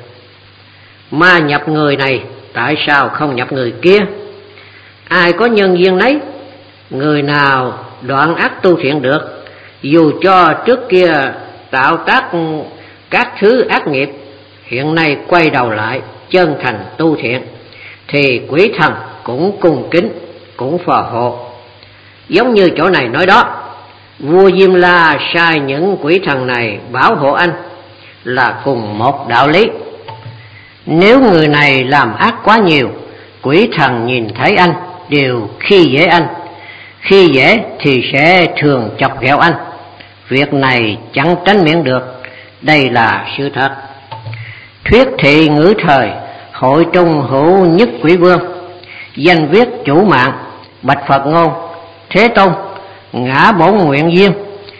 Ma nhập người này, tại sao không nhập người kia? Ai có nhân duyên nấy. Người nào đoạn ác tu thiện được, dù cho trước kia tạo tác các thứ ác nghiệp, hiện nay quay đầu lại chân thành tu thiện, thì quỷ thần cũng cung kính, cũng phò hộ. Giống như chỗ này nói đó, vua Diêm La sai những quỷ thần này bảo hộ anh, là cùng một đạo lý. Nếu người này làm ác quá nhiều, quỷ thần nhìn thấy anh đều khi dễ anh, khi dễ thì sẽ thường chọc ghẹo anh. Việc này chẳng tránh miễn được, đây là sự thật. Thuyết thị ngữ thời, hội trung hữu nhất quỷ vương, danh viết chủ mạng, bạch Phật ngôn, Thế Tôn, ngã bổn nguyện duyên,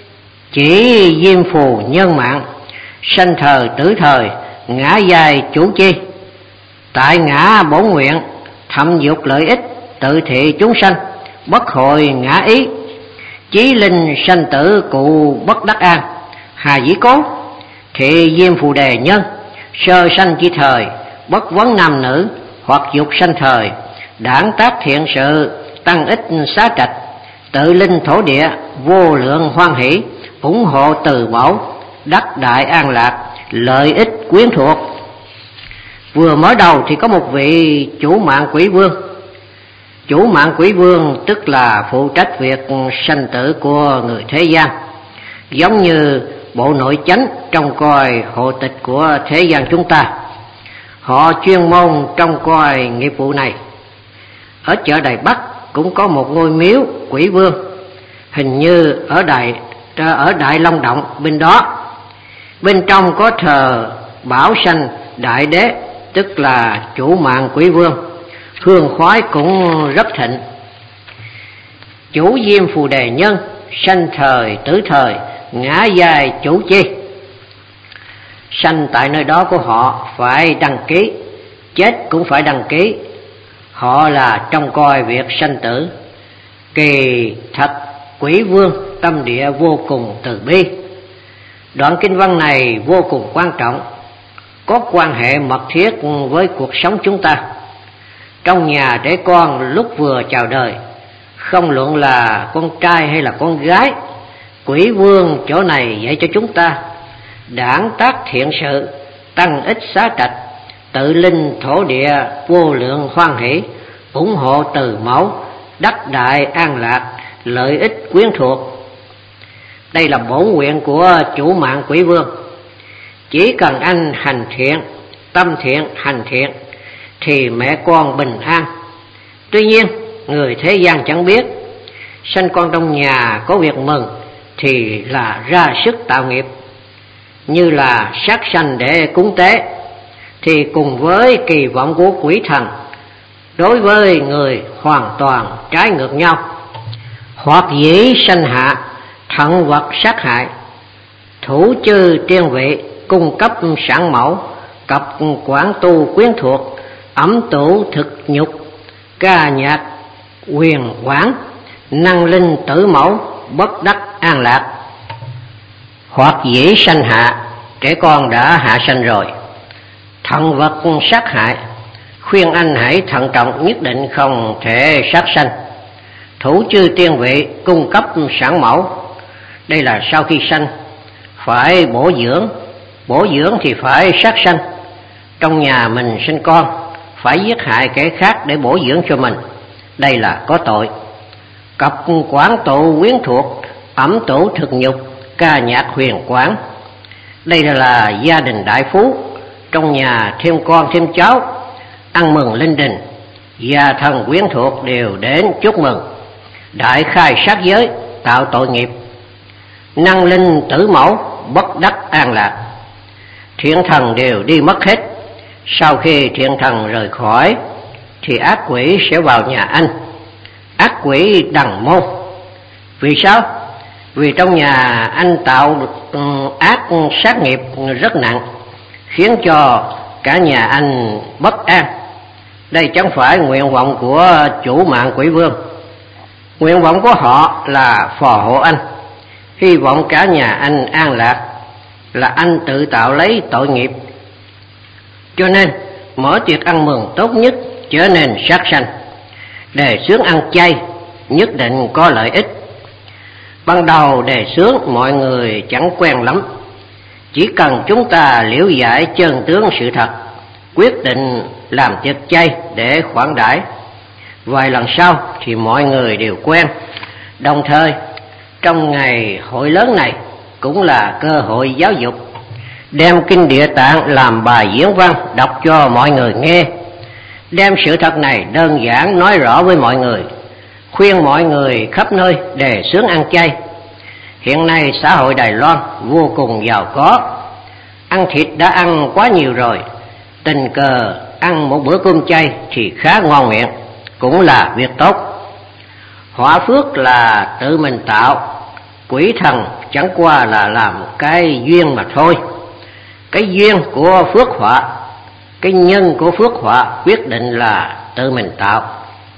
chỉ diêm phù nhân mạng, sanh thời tử thời, ngã dài chủ chi. Tại ngã bổn nguyện, thâm dục lợi ích, tự thị chúng sanh, bất hội ngã ý, chí linh sanh tử cụ bất đắc an. Hà dĩ cố, thị diêm phù đề nhân, sơ sanh chi thời, bất vấn nam nữ, hoặc dục sanh thời, đảng tác thiện sự, tăng ích xá trạch, tự linh thổ địa, vô lượng hoan hỷ, ủng hộ từ bảo, đắc đại an lạc, lợi ích quyến thuộc. Vừa mới đầu thì có một vị chủ mạng quỷ vương. Chủ mạng quỷ vương tức là phụ trách việc sanh tử của người thế gian, giống như bộ nội chánh trông coi hộ tịch của thế gian chúng ta. Họ chuyên môn trông coi nghiệp vụ này. Ở chợ Đài Bắc cũng có một ngôi miếu quỷ vương, hình như ở Đại ở Đại Long Động bên đó. Bên trong có thờ Bảo Sanh Đại Đế, tức là chủ mạng quỷ vương, hương khói cũng rất thịnh. Chủ diêm phù đề nhân, sanh thời tử thời, ngã dài chủ chi. Sanh tại nơi đó của họ phải đăng ký, chết cũng phải đăng ký. Họ là trông coi việc sanh tử. Kỳ thật quỷ vương tâm địa vô cùng từ bi. Đoạn kinh văn này vô cùng quan trọng, có quan hệ mật thiết với cuộc sống chúng ta. Trong nhà trẻ con lúc vừa chào đời, không luận là con trai hay là con gái, quỷ vương chỗ này dạy cho chúng ta đảng tác thiện sự, tăng ích xá trạch, tự linh thổ địa, vô lượng hoan hỷ, ủng hộ từ mẫu, đắc đại an lạc, lợi ích quyến thuộc. Đây là bổn nguyện của chủ mạng quỷ vương. Chỉ cần anh hành thiện, tâm thiện, hành thiện, thì mẹ con bình an. Tuy nhiên người thế gian chẳng biết, sanh con trong nhà có việc mừng thì là ra sức tạo nghiệp, như là sát sanh để cúng tế, thì cùng với kỳ vọng của quỷ thần đối với người hoàn toàn trái ngược nhau. Hoặc dĩ sanh hạ, thận vật sát hại, thủ chư tiên vị, cung cấp sản mẫu, cập quản tu quyến thuộc, ẩm tủ thực nhục, ca nhạc quyền quản, năng linh tử mẫu, bất đắc an lạc. Hoặc dĩ sanh hạ, trẻ con đã hạ sanh rồi. Thận vật sát hại, khuyên anh hãy thận trọng, nhất định không thể sát sanh. Thủ chư tiên vị, cung cấp sản mẫu, đây là sau khi sanh phải bổ dưỡng, bổ dưỡng thì phải sát sanh. Trong nhà mình sinh con, phải giết hại kẻ khác để bổ dưỡng cho mình, đây là có tội. Cập quản tụ quyến thuộc, ẩm tủ thực nhục, ca nhạc huyền quán, đây là gia đình đại phú, trong nhà thêm con thêm cháu, ăn mừng linh đình, gia thần quyến thuộc đều đến chúc mừng. Đại khai sát giới, tạo tội nghiệp, năng linh tử mẫu, bất đắc an lạc, thiện thần đều đi mất hết, Sau khi thiện thần rời khỏi thì ác quỷ sẽ vào nhà anh, ác quỷ Đằng Môn. Vì sao? Vì trong nhà anh tạo ác sát nghiệp rất nặng, khiến cho cả nhà anh bất an. Đây chẳng phải nguyện vọng của chủ mạng quỷ vương. Nguyện vọng của họ là phò hộ anh, hy vọng cả nhà anh an lạc, là anh tự tạo lấy tội nghiệp. Cho nên mở tiệc ăn mừng tốt nhất trở nên sát sanh, đề xướng ăn chay nhất định có lợi ích. Ban đầu đề xướng mọi người chẳng quen lắm, chỉ cần chúng ta liễu giải chân tướng sự thật, quyết định làm tiệc chay để khoản đãi. Vài lần sau thì mọi người đều quen. Đồng thời trong ngày hội lớn này cũng là cơ hội giáo dục, đem kinh Địa Tạng làm bài diễn văn đọc cho mọi người nghe, đem sự thật này đơn giản nói rõ với mọi người, khuyên mọi người khắp nơi đề xướng ăn chay. Hiện nay xã hội Đài Loan vô cùng giàu có, ăn thịt đã ăn quá nhiều rồi, tình cờ ăn một bữa cơm chay thì khá ngon miệng, cũng là việc tốt. Họa phước là tự mình tạo, quỷ thần chẳng qua là làm cái duyên mà thôi. Cái duyên của phước họa, cái nhân của phước họa quyết định là tự mình tạo.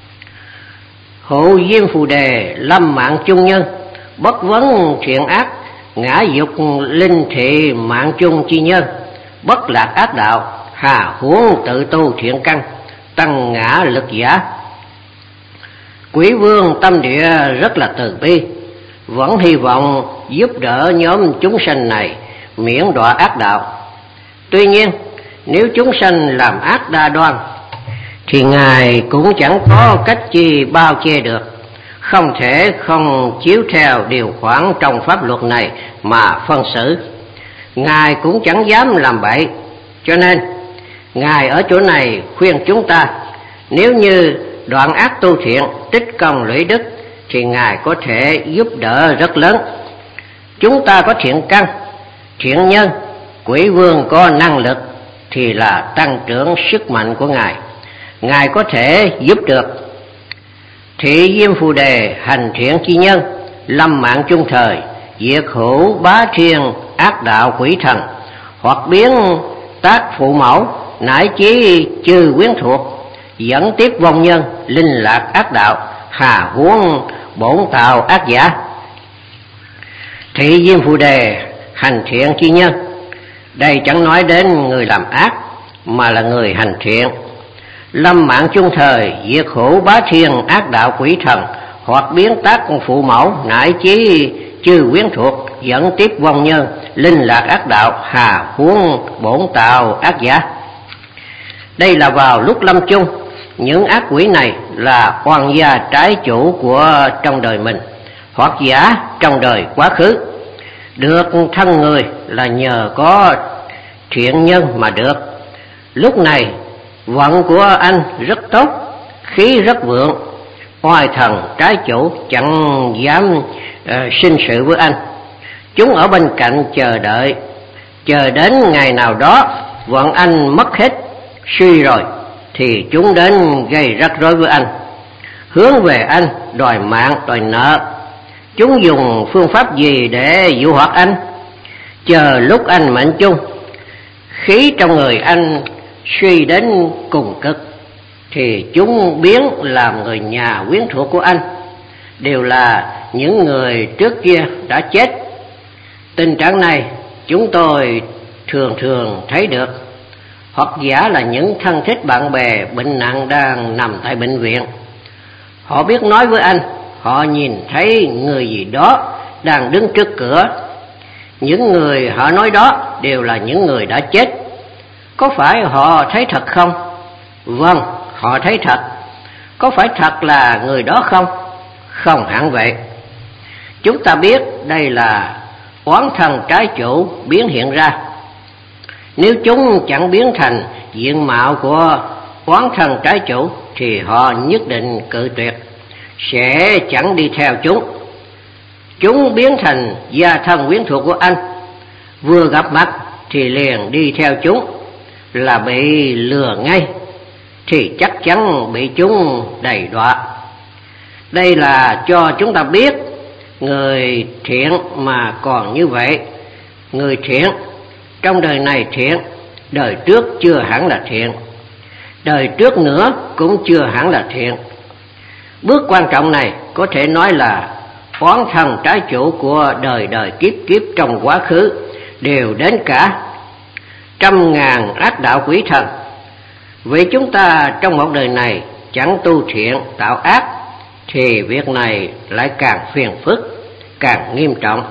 Hộ Diêm Phù Đề lâm mạng chung nhân, bất vấn thiện ác, ngã dục linh thị mạng chung chi nhân, bất lạc ác đạo, hà huống tự tu thiện căn, tăng ngã lực giả. Quỷ vương tâm địa rất là từ bi, vẫn hy vọng giúp đỡ nhóm chúng sanh này miễn đọa ác đạo. Tuy nhiên nếu chúng sanh làm ác đa đoan thì Ngài cũng chẳng có cách chi bao che được, không thể không chiếu theo điều khoản trong pháp luật này mà phân xử. Ngài cũng chẳng dám làm bậy, cho nên Ngài ở chỗ này khuyên chúng ta, nếu như đoạn ác tu thiện, tích công lũy đức thì Ngài có thể giúp đỡ rất lớn. Chúng ta có thiện căn, thiện nhân, quỷ vương có năng lực thì là tăng trưởng sức mạnh của Ngài, Ngài có thể giúp được. Thị Diêm Phù Đề hành thiện chi nhân, lâm mạng chung thời, diệt hữu bá thiên ác đạo quỷ thần, hoặc biến tác phụ mẫu, nải chí chư quyến thuộc, dẫn tiếp vong nhân, linh lạc ác đạo, hà huống bổn tạo ác giả. Thị Diêm Phù Đề hành thiện chi nhân, đây chẳng nói đến người làm ác mà là người hành thiện. Lâm mạng chung thời, diệt hữu bá thiên ác đạo quỷ thần, hoặc biến tác phụ mẫu, nải chí chư quyến thuộc, dẫn tiếp vong nhân, linh lạc ác đạo, hà huống bổn tạo ác giả. Đây là vào lúc lâm chung, những ác quỷ này là oan gia trái chủ của trong đời mình, hoặc giả trong đời quá khứ. Được thân người là nhờ có thiện nhân mà được. Lúc này vận của anh rất tốt, khí rất vượng, oai thần trái chủ chẳng dám uh, sinh sự với anh. Chúng ở bên cạnh chờ đợi, chờ đến ngày nào đó vận anh mất hết, suy rồi thì chúng đến gây rắc rối với anh, hướng về anh đòi mạng đòi nợ. Chúng dùng phương pháp gì để dụ hoặc anh? Chờ lúc anh mệnh chung, khí trong người anh suy đến cùng cực thì chúng biến làm người nhà quyến thuộc của anh, đều là những người trước kia đã chết. Tình trạng này chúng tôi thường thường thấy được, hoặc giả là những thân thích bạn bè bệnh nặng đang nằm tại bệnh viện. Họ biết nói với anh, họ nhìn thấy người gì đó đang đứng trước cửa. Những người họ nói đó đều là những người đã chết. Có phải họ thấy thật không? Vâng, họ thấy thật. Có phải thật là người đó không? Không hẳn vậy. Chúng ta biết đây là oán thần trái chủ biến hiện ra. Nếu chúng chẳng biến thành diện mạo của oán thần trái chủ thì họ nhất định cự tuyệt, sẽ chẳng đi theo chúng. Chúng biến thành gia thân quyến thuộc của anh, vừa gặp mặt thì liền đi theo chúng. là bị lừa ngay, thì chắc chắn bị chúng đầy đọa. Đây là cho chúng ta biết người thiện mà còn như vậy. Người thiện trong đời này thiện, đời trước chưa hẳn là thiện, đời trước nữa cũng chưa hẳn là thiện. Bước quan trọng này có thể nói là oán thân trái chủ của đời đời kiếp kiếp trong quá khứ đều đến cả trăm ngàn ác đạo quỷ thần. Vì chúng ta trong một đời này chẳng tu thiện tạo ác, thì việc này lại càng phiền phức, càng nghiêm trọng.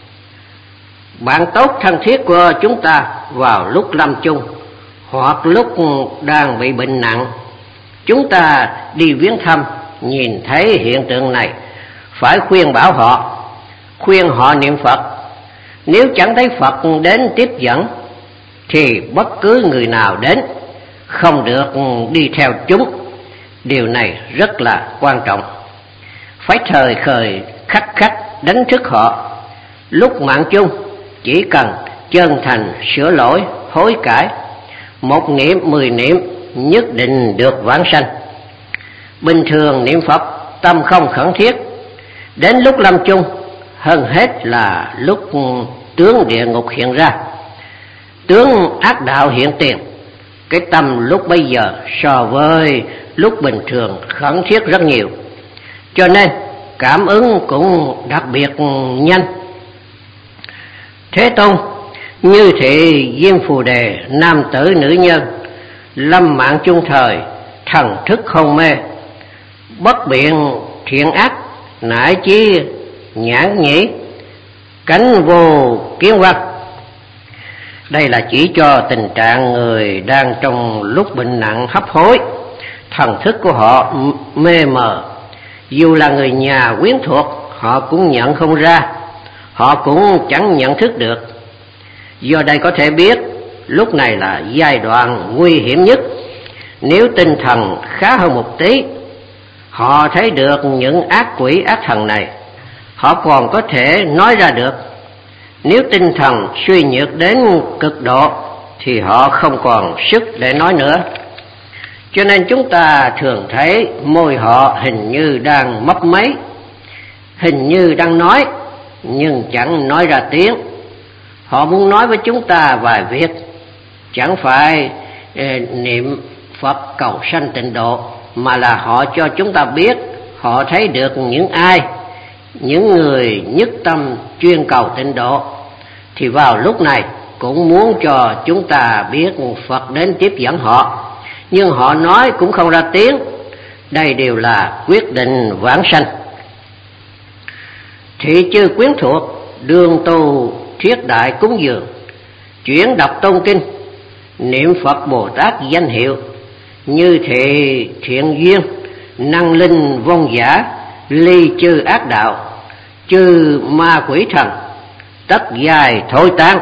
Bạn tốt thân thiết của chúng ta vào lúc lâm chung hoặc lúc đang bị bệnh nặng, chúng ta đi viếng thăm, nhìn thấy hiện tượng này, phải khuyên bảo họ, khuyên họ niệm Phật. Nếu chẳng thấy Phật đến tiếp dẫn, thì bất cứ người nào đến không được đi theo chúng. Điều này rất là quan trọng. Phải thời khởi khắc khắc đánh thức họ. Lúc mạng chung chỉ cần chân thành sửa lỗi, hối cải, một niệm mười niệm nhất định được vãng sanh. Bình thường niệm Phật tâm không khẩn thiết, đến lúc lâm chung hơn hết là lúc tướng địa ngục hiện ra, tướng ác đạo hiện tiền. Cái tâm lúc bây giờ so với lúc bình thường khẩn thiết rất nhiều, cho nên cảm ứng cũng đặc biệt nhanh. Thế Tôn như thị Diêm Phù Đề, nam tử nữ nhân, lâm mạng chung thời, thần thức không mê, bất biện thiện ác, nải chi nhãn nhĩ, cánh vô kiến văn. Đây là chỉ cho tình trạng người đang trong lúc bệnh nặng hấp hối, thần thức của họ mê mờ. Dù là người nhà quyến thuộc, họ cũng nhận không ra, họ cũng chẳng nhận thức được. Do đây có thể biết lúc này là giai đoạn nguy hiểm nhất. Nếu tinh thần khá hơn một tí, họ thấy được những ác quỷ ác thần này, họ còn có thể nói ra được. Nếu tinh thần suy nhược đến cực độ thì họ không còn sức để nói nữa. Cho nên chúng ta thường thấy môi họ hình như đang mấp máy, hình như đang nói nhưng chẳng nói ra tiếng. Họ muốn nói với chúng ta vài việc, chẳng phải eh, niệm Phật cầu sanh tịnh độ, mà là họ cho chúng ta biết họ thấy được những ai, những người nhất tâm chuyên cầu tịnh độ, thì vào lúc này cũng muốn cho chúng ta biết Phật đến tiếp dẫn họ, nhưng họ nói cũng không ra tiếng. Đây đều là quyết định vãng sanh. Thị chư quyến thuộc đường tu thiết đại cúng dường, chuyển đọc tôn kinh, niệm Phật Bồ Tát danh hiệu, như thị thiện duyên, năng linh vong giả, ly chư ác đạo, chư ma quỷ thần, tất dài thối tán.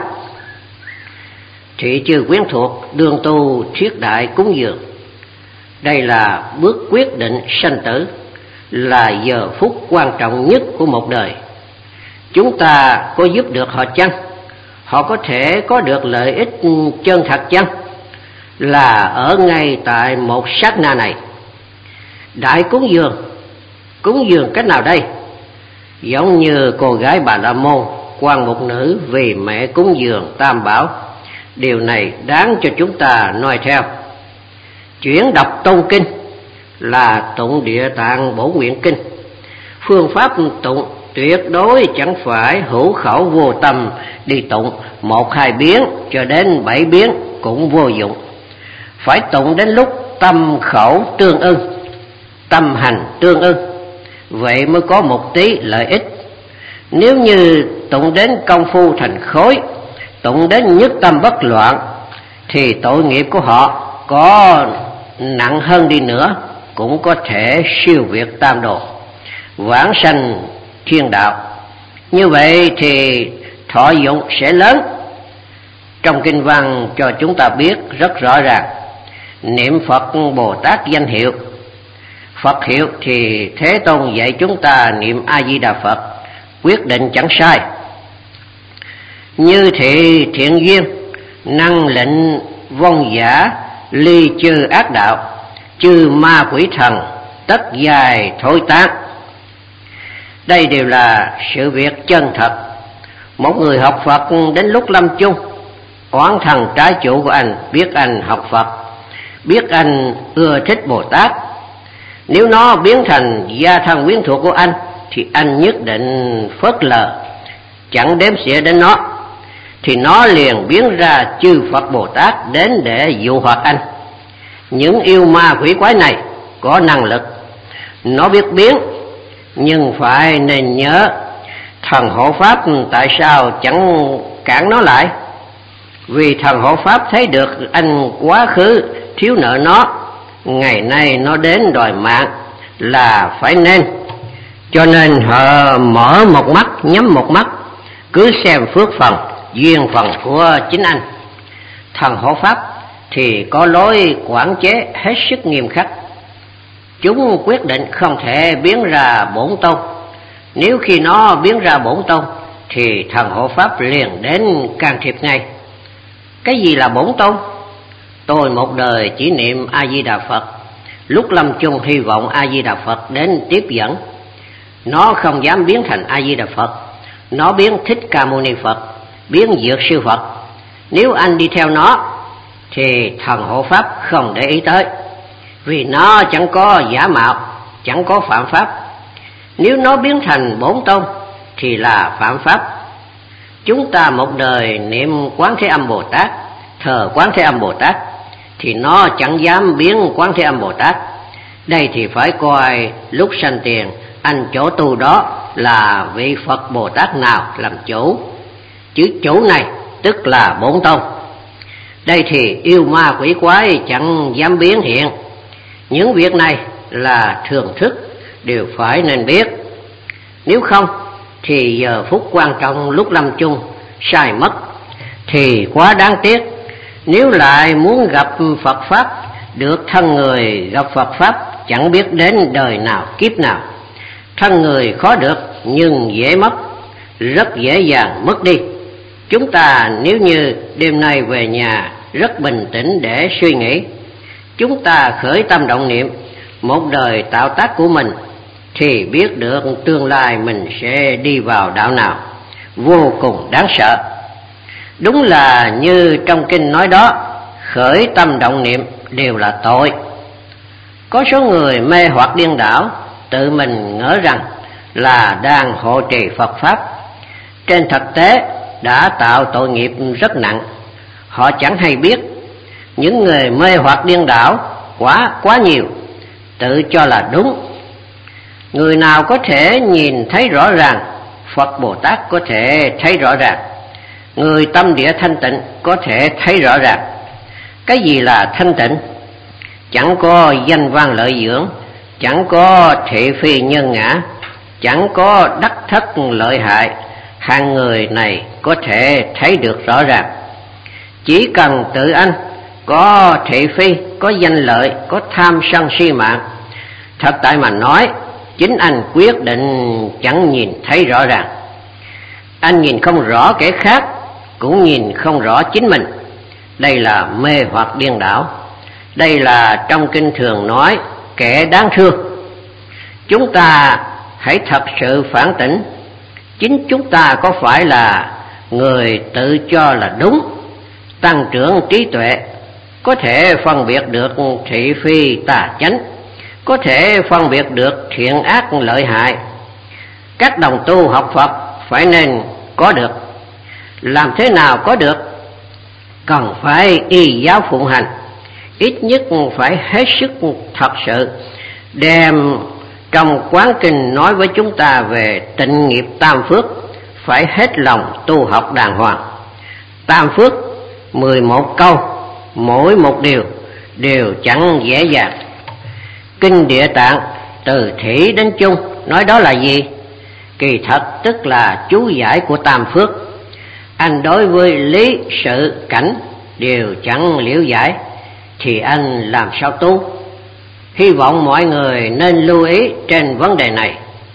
Thị chư quyến thuộc đường tu thiết đại cúng dường. Đây là bước quyết định sanh tử, là giờ phút quan trọng nhất của một đời. Chúng ta có giúp được họ chăng? Họ có thể có được lợi ích chân thật chăng? Là ở ngay tại một sát na này. Đại cúng dường, cúng dường cách nào đây? Giống như cô gái Bà La Môn, quan mục nữ vì mẹ cúng dường Tam Bảo. Điều này đáng cho chúng ta noi theo. Chuyển đọc tôn kinh là tụng Địa Tạng Bổ Nguyện Kinh. Phương pháp tụng tuyệt đối chẳng phải hữu khẩu vô tâm đi tụng một hai biến cho đến bảy biến cũng vô dụng. Phải tụng đến lúc tâm khẩu tương ưng, tâm hành tương ưng, vậy mới có một tí lợi ích. Nếu như tụng đến công phu thành khối, tụng đến nhất tâm bất loạn, thì tội nghiệp của họ có nặng hơn đi nữa cũng có thể siêu việt tam đồ, vãng sanh thiên đạo. Như vậy thì thọ dụng sẽ lớn. Trong kinh văn cho chúng ta biết rất rõ ràng, niệm Phật Bồ Tát danh hiệu. Phật hiệu thì Thế Tôn dạy chúng ta niệm A Di Đà Phật, quyết định chẳng sai. Như thị thiện duyên, năng lệnh vong giả ly chư ác đạo, chư ma quỷ thần tất dài thối tán. Đây đều là sự việc chân thật. Một người học Phật đến lúc lâm chung, oán thần trái chủ của anh biết anh học Phật, biết anh ưa thích Bồ Tát. Nếu nó biến thành gia thân quyến thuộc của anh thì anh nhất định phớt lờ, chẳng đếm xỉa đến nó. Thì nó liền biến ra chư Phật Bồ Tát đến để dụ hoặc anh. Những yêu ma quỷ quái này có năng lực, nó biết biến, nhưng phải nên nhớ thần hộ pháp tại sao chẳng cản nó lại. Vì thần hộ pháp thấy được anh quá khứ thiếu nợ nó, ngày nay nó đến đòi mạng là phải nên. Cho nên họ mở một mắt nhắm một mắt, cứ xem phước phần duyên phần của chính anh. Thần hộ pháp thì có lối quản chế hết sức nghiêm khắc. Chúng quyết định không thể biến ra bổn tôn. Nếu khi nó biến ra bổn tôn thì thần hộ pháp liền đến can thiệp ngay. Cái gì là bổn tôn? Tôi một đời chỉ niệm A Di Đà Phật, lúc lâm chung hy vọng A Di Đà Phật đến tiếp dẫn. Nó không dám biến thành A Di Đà Phật, nó biến Thích Ca Mâu Ni Phật, biến Dược Sư Phật. Nếu anh đi theo nó thì thần hộ pháp không để ý tới, vì nó chẳng có giả mạo, chẳng có phạm pháp. Nếu nó biến thành bổn tôn thì là phạm pháp. Chúng ta một đời niệm Quán Thế Âm Bồ Tát, thờ Quán Thế Âm Bồ Tát, thì nó chẳng dám biến Quán Thế Âm Bồ Tát. Đây thì phải coi lúc sanh tiền anh chỗ tu đó là vị Phật Bồ Tát nào làm chủ. Chữ chủ này tức là bổn tôn. Đây thì yêu ma quỷ quái chẳng dám biến hiện. Những việc này là thường thức, đều phải nên biết. Nếu không thì giờ phút quan trọng lúc lâm chung sai mất thì quá đáng tiếc. Nếu lại muốn gặp Phật Pháp, được thân người gặp Phật Pháp chẳng biết đến đời nào kiếp nào. Thân người khó được nhưng dễ mất, rất dễ dàng mất đi. Chúng ta nếu như đêm nay về nhà rất bình tĩnh để suy nghĩ, chúng ta khởi tâm động niệm một đời tạo tác của mình, thì biết được tương lai mình sẽ đi vào đạo nào, vô cùng đáng sợ. Đúng là như trong kinh nói đó, khởi tâm động niệm đều là tội. Có số người mê hoặc điên đảo, tự mình ngỡ rằng là đang hộ trì Phật Pháp, trên thực tế đã tạo tội nghiệp rất nặng. Họ chẳng hay biết. Những người mê hoặc điên đảo quá quá nhiều, tự cho là đúng. Người nào có thể nhìn thấy rõ ràng, Phật Bồ Tát có thể thấy rõ ràng, người tâm địa thanh tịnh có thể thấy rõ ràng. Cái gì là thanh tịnh? Chẳng có danh văn lợi dưỡng, chẳng có thị phi nhân ngã, chẳng có đắc thất lợi hại. Hàng người này có thể thấy được rõ ràng. Chỉ cần tự anh có thị phi, có danh lợi, có tham sân si mạng, thật tại mà nói, chính anh quyết định chẳng nhìn thấy rõ ràng. Anh nhìn không rõ kẻ khác, cũng nhìn không rõ chính mình. Đây là mê hoặc điên đảo. Đây là trong kinh thường nói kẻ đáng thương. Chúng ta hãy thật sự phản tỉnh, chính chúng ta có phải là người tự cho là đúng, tăng trưởng trí tuệ, có thể phân biệt được thị phi tà chánh, có thể phân biệt được thiện ác lợi hại. Các đồng tu học Phật phải nên có được. Làm thế nào có được? Cần phải y giáo phụng hành, ít nhất phải hết sức thật sự đem trong quán kinh nói với chúng ta về tịnh nghiệp tam phước, phải hết lòng tu học đàng hoàng. Tam phước mười một câu, mỗi một điều đều chẳng dễ dàng. Kinh Địa Tạng từ thủy đến chung nói đó là gì? Kỳ thật tức là chú giải của tam phước. Anh đối với lý sự cảnh đều chẳng liễu giải thì anh làm sao tu? Hy vọng mọi người nên lưu ý trên vấn đề này.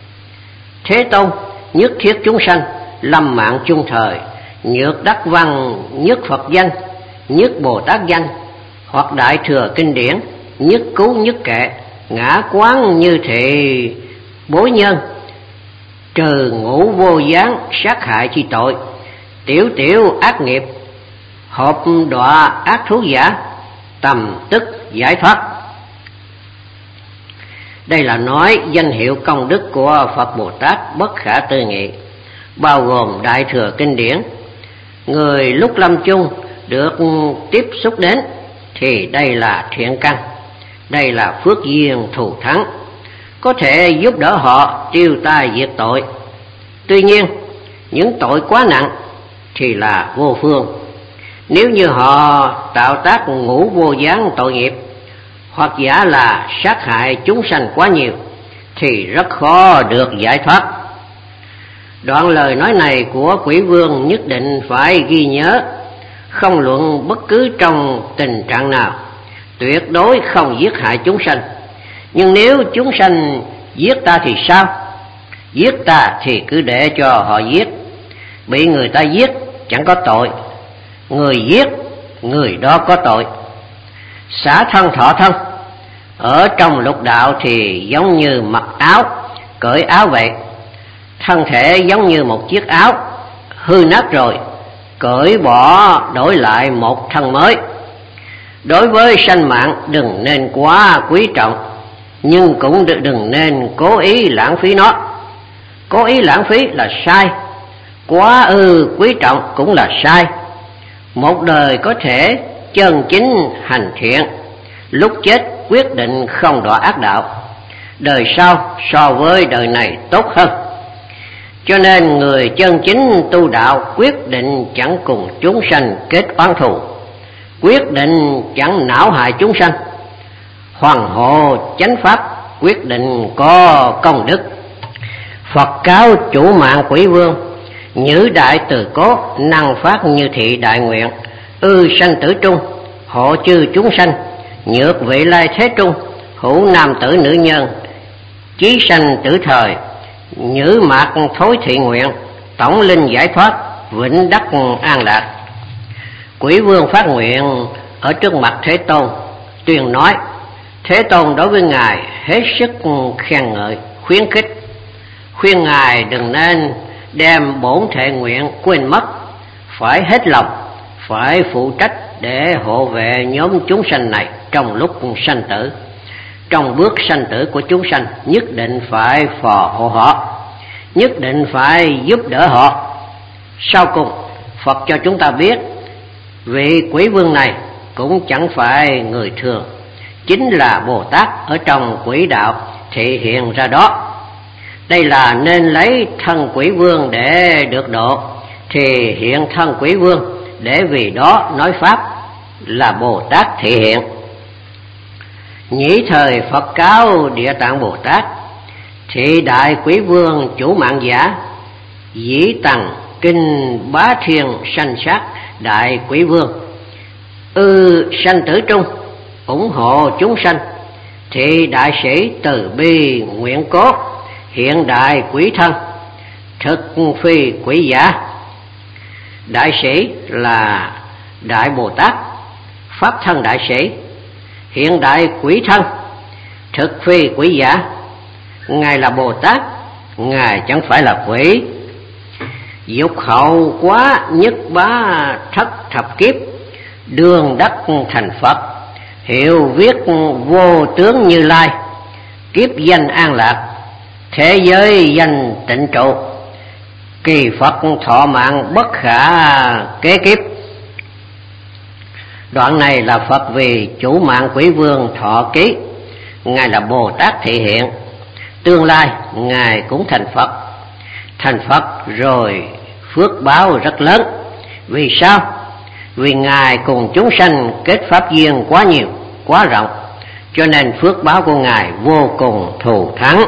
Thế Tôn nhất thiết chúng sanh, lâm mạng chung thời, nhược đắc văn nhất Phật danh, nhất Bồ Tát danh, hoặc Đại Thừa Kinh Điển, nhất Cứu nhất Kệ, ngã quán như thị bối nhân, trừ ngũ vô gián sát hại chi tội, tiểu tiểu ác nghiệp, hộp đọa ác thú giả, tầm tức giải thoát. Đây là nói danh hiệu công đức của Phật Bồ Tát bất khả tư nghị, bao gồm Đại Thừa Kinh Điển. Người lúc lâm chung được tiếp xúc đến thì đây là thiện căn, đây là phước duyên thù thắng, có thể giúp đỡ họ tiêu tai diệt tội. Tuy nhiên, những tội quá nặng thì là vô phương. Nếu như họ tạo tác ngũ vô gián tội nghiệp, hoặc giả là sát hại chúng sanh quá nhiều, thì rất khó được giải thoát. Đoạn lời nói này của Quỷ Vương nhất định phải ghi nhớ, không luận bất cứ trong tình trạng nào, tuyệt đối không giết hại chúng sanh. Nhưng nếu chúng sanh giết ta thì sao? Giết ta thì cứ để cho họ giết, bị người ta giết chẳng có tội, người giết người đó có tội. Xả thân thọ thân, ở trong lục đạo thì giống như mặc áo, cởi áo vậy. Thân thể giống như một chiếc áo hư nát rồi, cởi bỏ đổi lại một thân mới. Đối với sanh mạng đừng nên quá quý trọng, nhưng cũng đừng nên cố ý lãng phí nó. Cố ý lãng phí là sai, quá ư quý trọng cũng là sai. Một đời có thể chân chính hành thiện, lúc chết quyết định không đọa ác đạo, đời sau so với đời này tốt hơn. Cho nên người chân chính tu đạo quyết định chẳng cùng chúng sanh kết oán thù, quyết định chẳng não hại chúng sanh, hoàng hộ chánh pháp, quyết định có công đức. Phật cáo chủ mạng Quỷ Vương: nhữ đại từ cố, năng phát như thị đại nguyện, ư sanh tử trung, hộ chư chúng sanh, nhược vị lai thế trung, hữu nam tử nữ nhân, chí sanh tử thời, nhữ mạc thối thị nguyện, tổng linh giải thoát, vĩnh đắc an lạc. Quỷ Vương phát nguyện ở trước mặt Thế Tôn, tuyên nói: Thế Tôn đối với Ngài hết sức khen ngợi, khuyến khích, khuyên Ngài đừng nên đem bổn thệ nguyện quên mất, phải hết lòng, phải phụ trách để hộ vệ nhóm chúng sanh này trong lúc sanh tử. Trong bước sanh tử của chúng sanh nhất định phải phò hộ họ, nhất định phải giúp đỡ họ. Sau cùng Phật cho chúng ta biết, vị Quỷ Vương này cũng chẳng phải người thường, chính là Bồ Tát ở trong quỷ đạo thể hiện ra đó. Đây là nên lấy thân Quỷ Vương để được độ, thì hiện thân Quỷ Vương để vì đó nói pháp, là Bồ Tát thể hiện. Nhĩ thời Phật cáo Địa Tạng Bồ Tát: thị đại Quỷ Vương chủ mạng giả, dĩ tằng kinh bá thiên sanh sát đại Quỷ Vương, ư sanh tử trung, ủng hộ chúng sanh, thị đại sĩ từ bi nguyện cố, hiện đại quỷ thân, thực phi quỷ giả. Đại sĩ là Đại Bồ Tát, pháp thân đại sĩ, hiện đại quỷ thân, thực phi quỷ giả. Ngài là Bồ Tát, Ngài chẳng phải là quỷ. Dục hậu quá nhất bá thất thập kiếp, đường đắc thành Phật, hiệu viết vô tướng Như Lai, kiếp danh an lạc, thế giới danh tịnh trụ, kỳ Phật thọ mạng bất khả kế kiếp. Đoạn này là Phật vì chủ mạng Quỷ Vương thọ ký, Ngài là Bồ Tát thể hiện. Tương lai Ngài cũng thành Phật. Thành Phật rồi phước báo rất lớn. Vì sao? Vì Ngài cùng chúng sanh kết pháp duyên quá nhiều, quá rộng, cho nên phước báo của Ngài vô cùng thù thắng.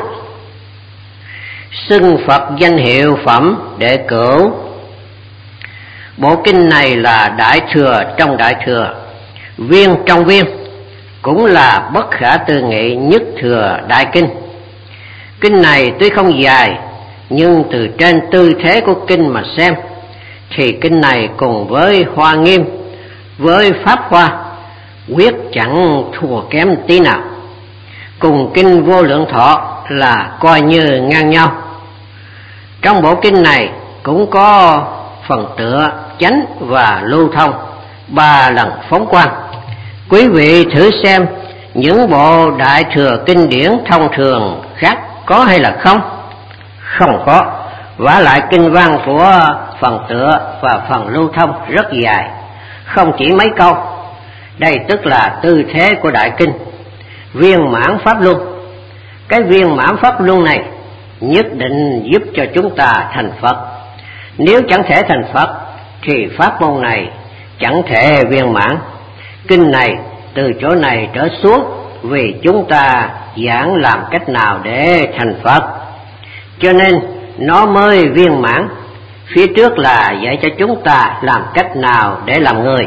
Xưng Phật danh hiệu phẩm đệ cửu. Bộ kinh này là Đại Thừa trong Đại Thừa, viên trong viên, cũng là bất khả tư nghị nhất thừa đại kinh. Kinh này tuy không dài, nhưng từ trên tư thế của kinh mà xem, thì kinh này cùng với Hoa Nghiêm, với pháp hoa quyết chẳng thua kém tí nào. Cùng kinh Vô Lượng Thọ là coi như ngang nhau. Trong bộ kinh này cũng có phần tựa, chánh và lưu thông ba lần phóng quang. Quý vị thử xem những bộ đại thừa kinh điển thông thường khác có hay là không? Không có. Vả lại kinh văn của phần tựa và phần lưu thông rất dài, không chỉ mấy câu. Đây tức là tư thế của đại kinh viên mãn pháp luân. Cái viên mãn pháp luân này nhất định giúp cho chúng ta thành Phật. Nếu chẳng thể thành Phật thì pháp môn này chẳng thể viên mãn. Kinh này từ chỗ này trở xuống vì chúng ta giảng làm cách nào để thành Phật, cho nên nó mới viên mãn. Phía trước là dạy cho chúng ta làm cách nào để làm người.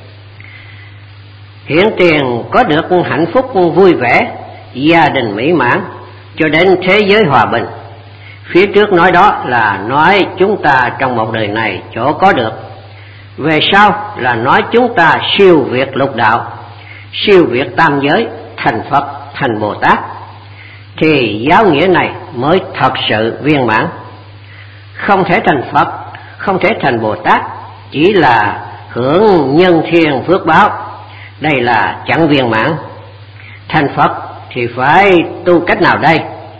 Hiện tiền có được hạnh phúc vui vẻ, gia đình mỹ mãn, cho đến thế giới hòa bình. Phía trước nói đó là nói chúng ta trong một đời này chỗ có được. Về sau là nói chúng ta siêu việt lục đạo, siêu việt tam giới, thành Phật, thành Bồ Tát. Thì giáo nghĩa này mới thật sự viên mãn. Không thể thành Phật, không thể thành Bồ Tát, chỉ là hưởng nhân thiên phước báo. Đây là chẳng viên mãn. Thành Phật thì phải tu cách nào đây?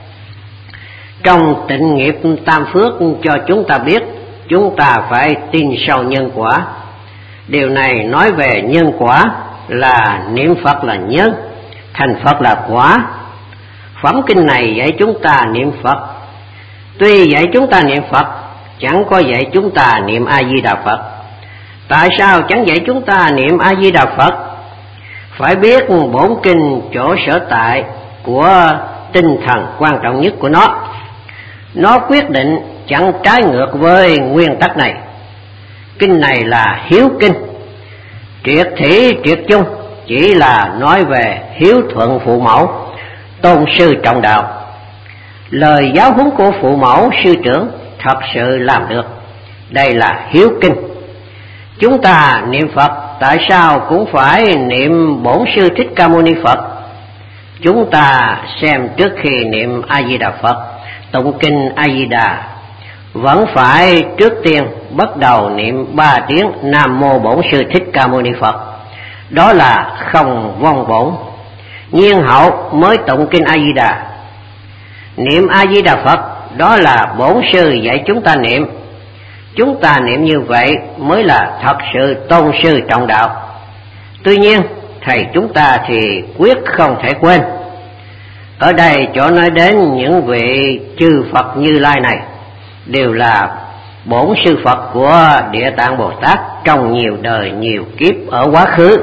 Trong Tịnh Nghiệp Tam Phước cho chúng ta biết chúng ta phải tin sâu nhân quả. Điều này nói về nhân quả là niệm Phật là nhân, thành Phật là quả. Phẩm kinh này dạy chúng ta niệm Phật. Tuy dạy chúng ta niệm Phật, chẳng có dạy chúng ta niệm A-di-đà Phật. Tại sao chẳng dạy chúng ta niệm A-di-đà Phật? Phải biết bổn kinh chỗ sở tại của tinh thần quan trọng nhất của nó. Nó quyết định chẳng trái ngược với nguyên tắc này. Kinh này là hiếu kinh. Triệt thủy triệt chung chỉ là nói về hiếu thuận phụ mẫu, tôn sư trọng đạo. Lời giáo huấn của phụ mẫu sư trưởng thật sự làm được. Đây là hiếu kinh. Chúng ta niệm Phật tại sao cũng phải niệm Bổn Sư Thích Ca Mâu Ni Phật? Chúng ta xem trước khi niệm A-di-đà Phật, tụng kinh A-di-đà, vẫn phải trước tiên bắt đầu niệm ba tiếng Nam Mô Bổn Sư Thích Ca Mâu Ni Phật. Đó là không vong bổn. Nhiên hậu mới tụng kinh A-di-đà. Niệm A-di-đà Phật đó là Bổn Sư dạy chúng ta niệm. Chúng ta niệm như vậy mới là thật sự tôn sư trọng đạo. Tuy nhiên thầy chúng ta thì quyết không thể quên. Ở đây chỗ nói đến những vị chư Phật Như Lai này đều là bổn sư Phật của Địa Tạng Bồ Tát trong nhiều đời nhiều kiếp ở quá khứ.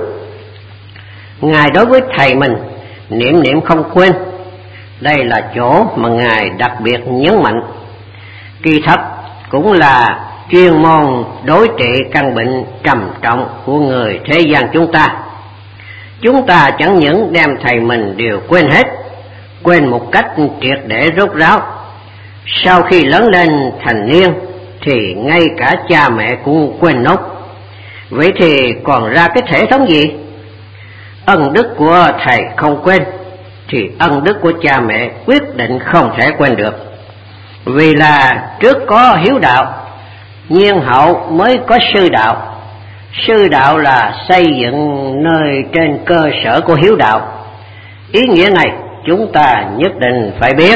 Ngài đối với thầy mình niệm niệm không quên. Đây là chỗ mà Ngài đặc biệt nhấn mạnh. Kỳ thật cũng là chuyên môn đối trị căn bệnh trầm trọng của người thế gian chúng ta. Chúng ta chẳng những đem thầy mình đều quên hết, quên một cách triệt để rốt ráo. Sau khi lớn lên thành niên thì ngay cả cha mẹ cũng quên nốt. Vậy thì còn ra cái thể thống gì? Ân đức của thầy không quên thì ân đức của cha mẹ quyết định không thể quên được. Vì là trước có hiếu đạo, nhiên hậu mới có sư đạo. Sư đạo là xây dựng nơi trên cơ sở của hiếu đạo. Ý nghĩa này chúng ta nhất định phải biết.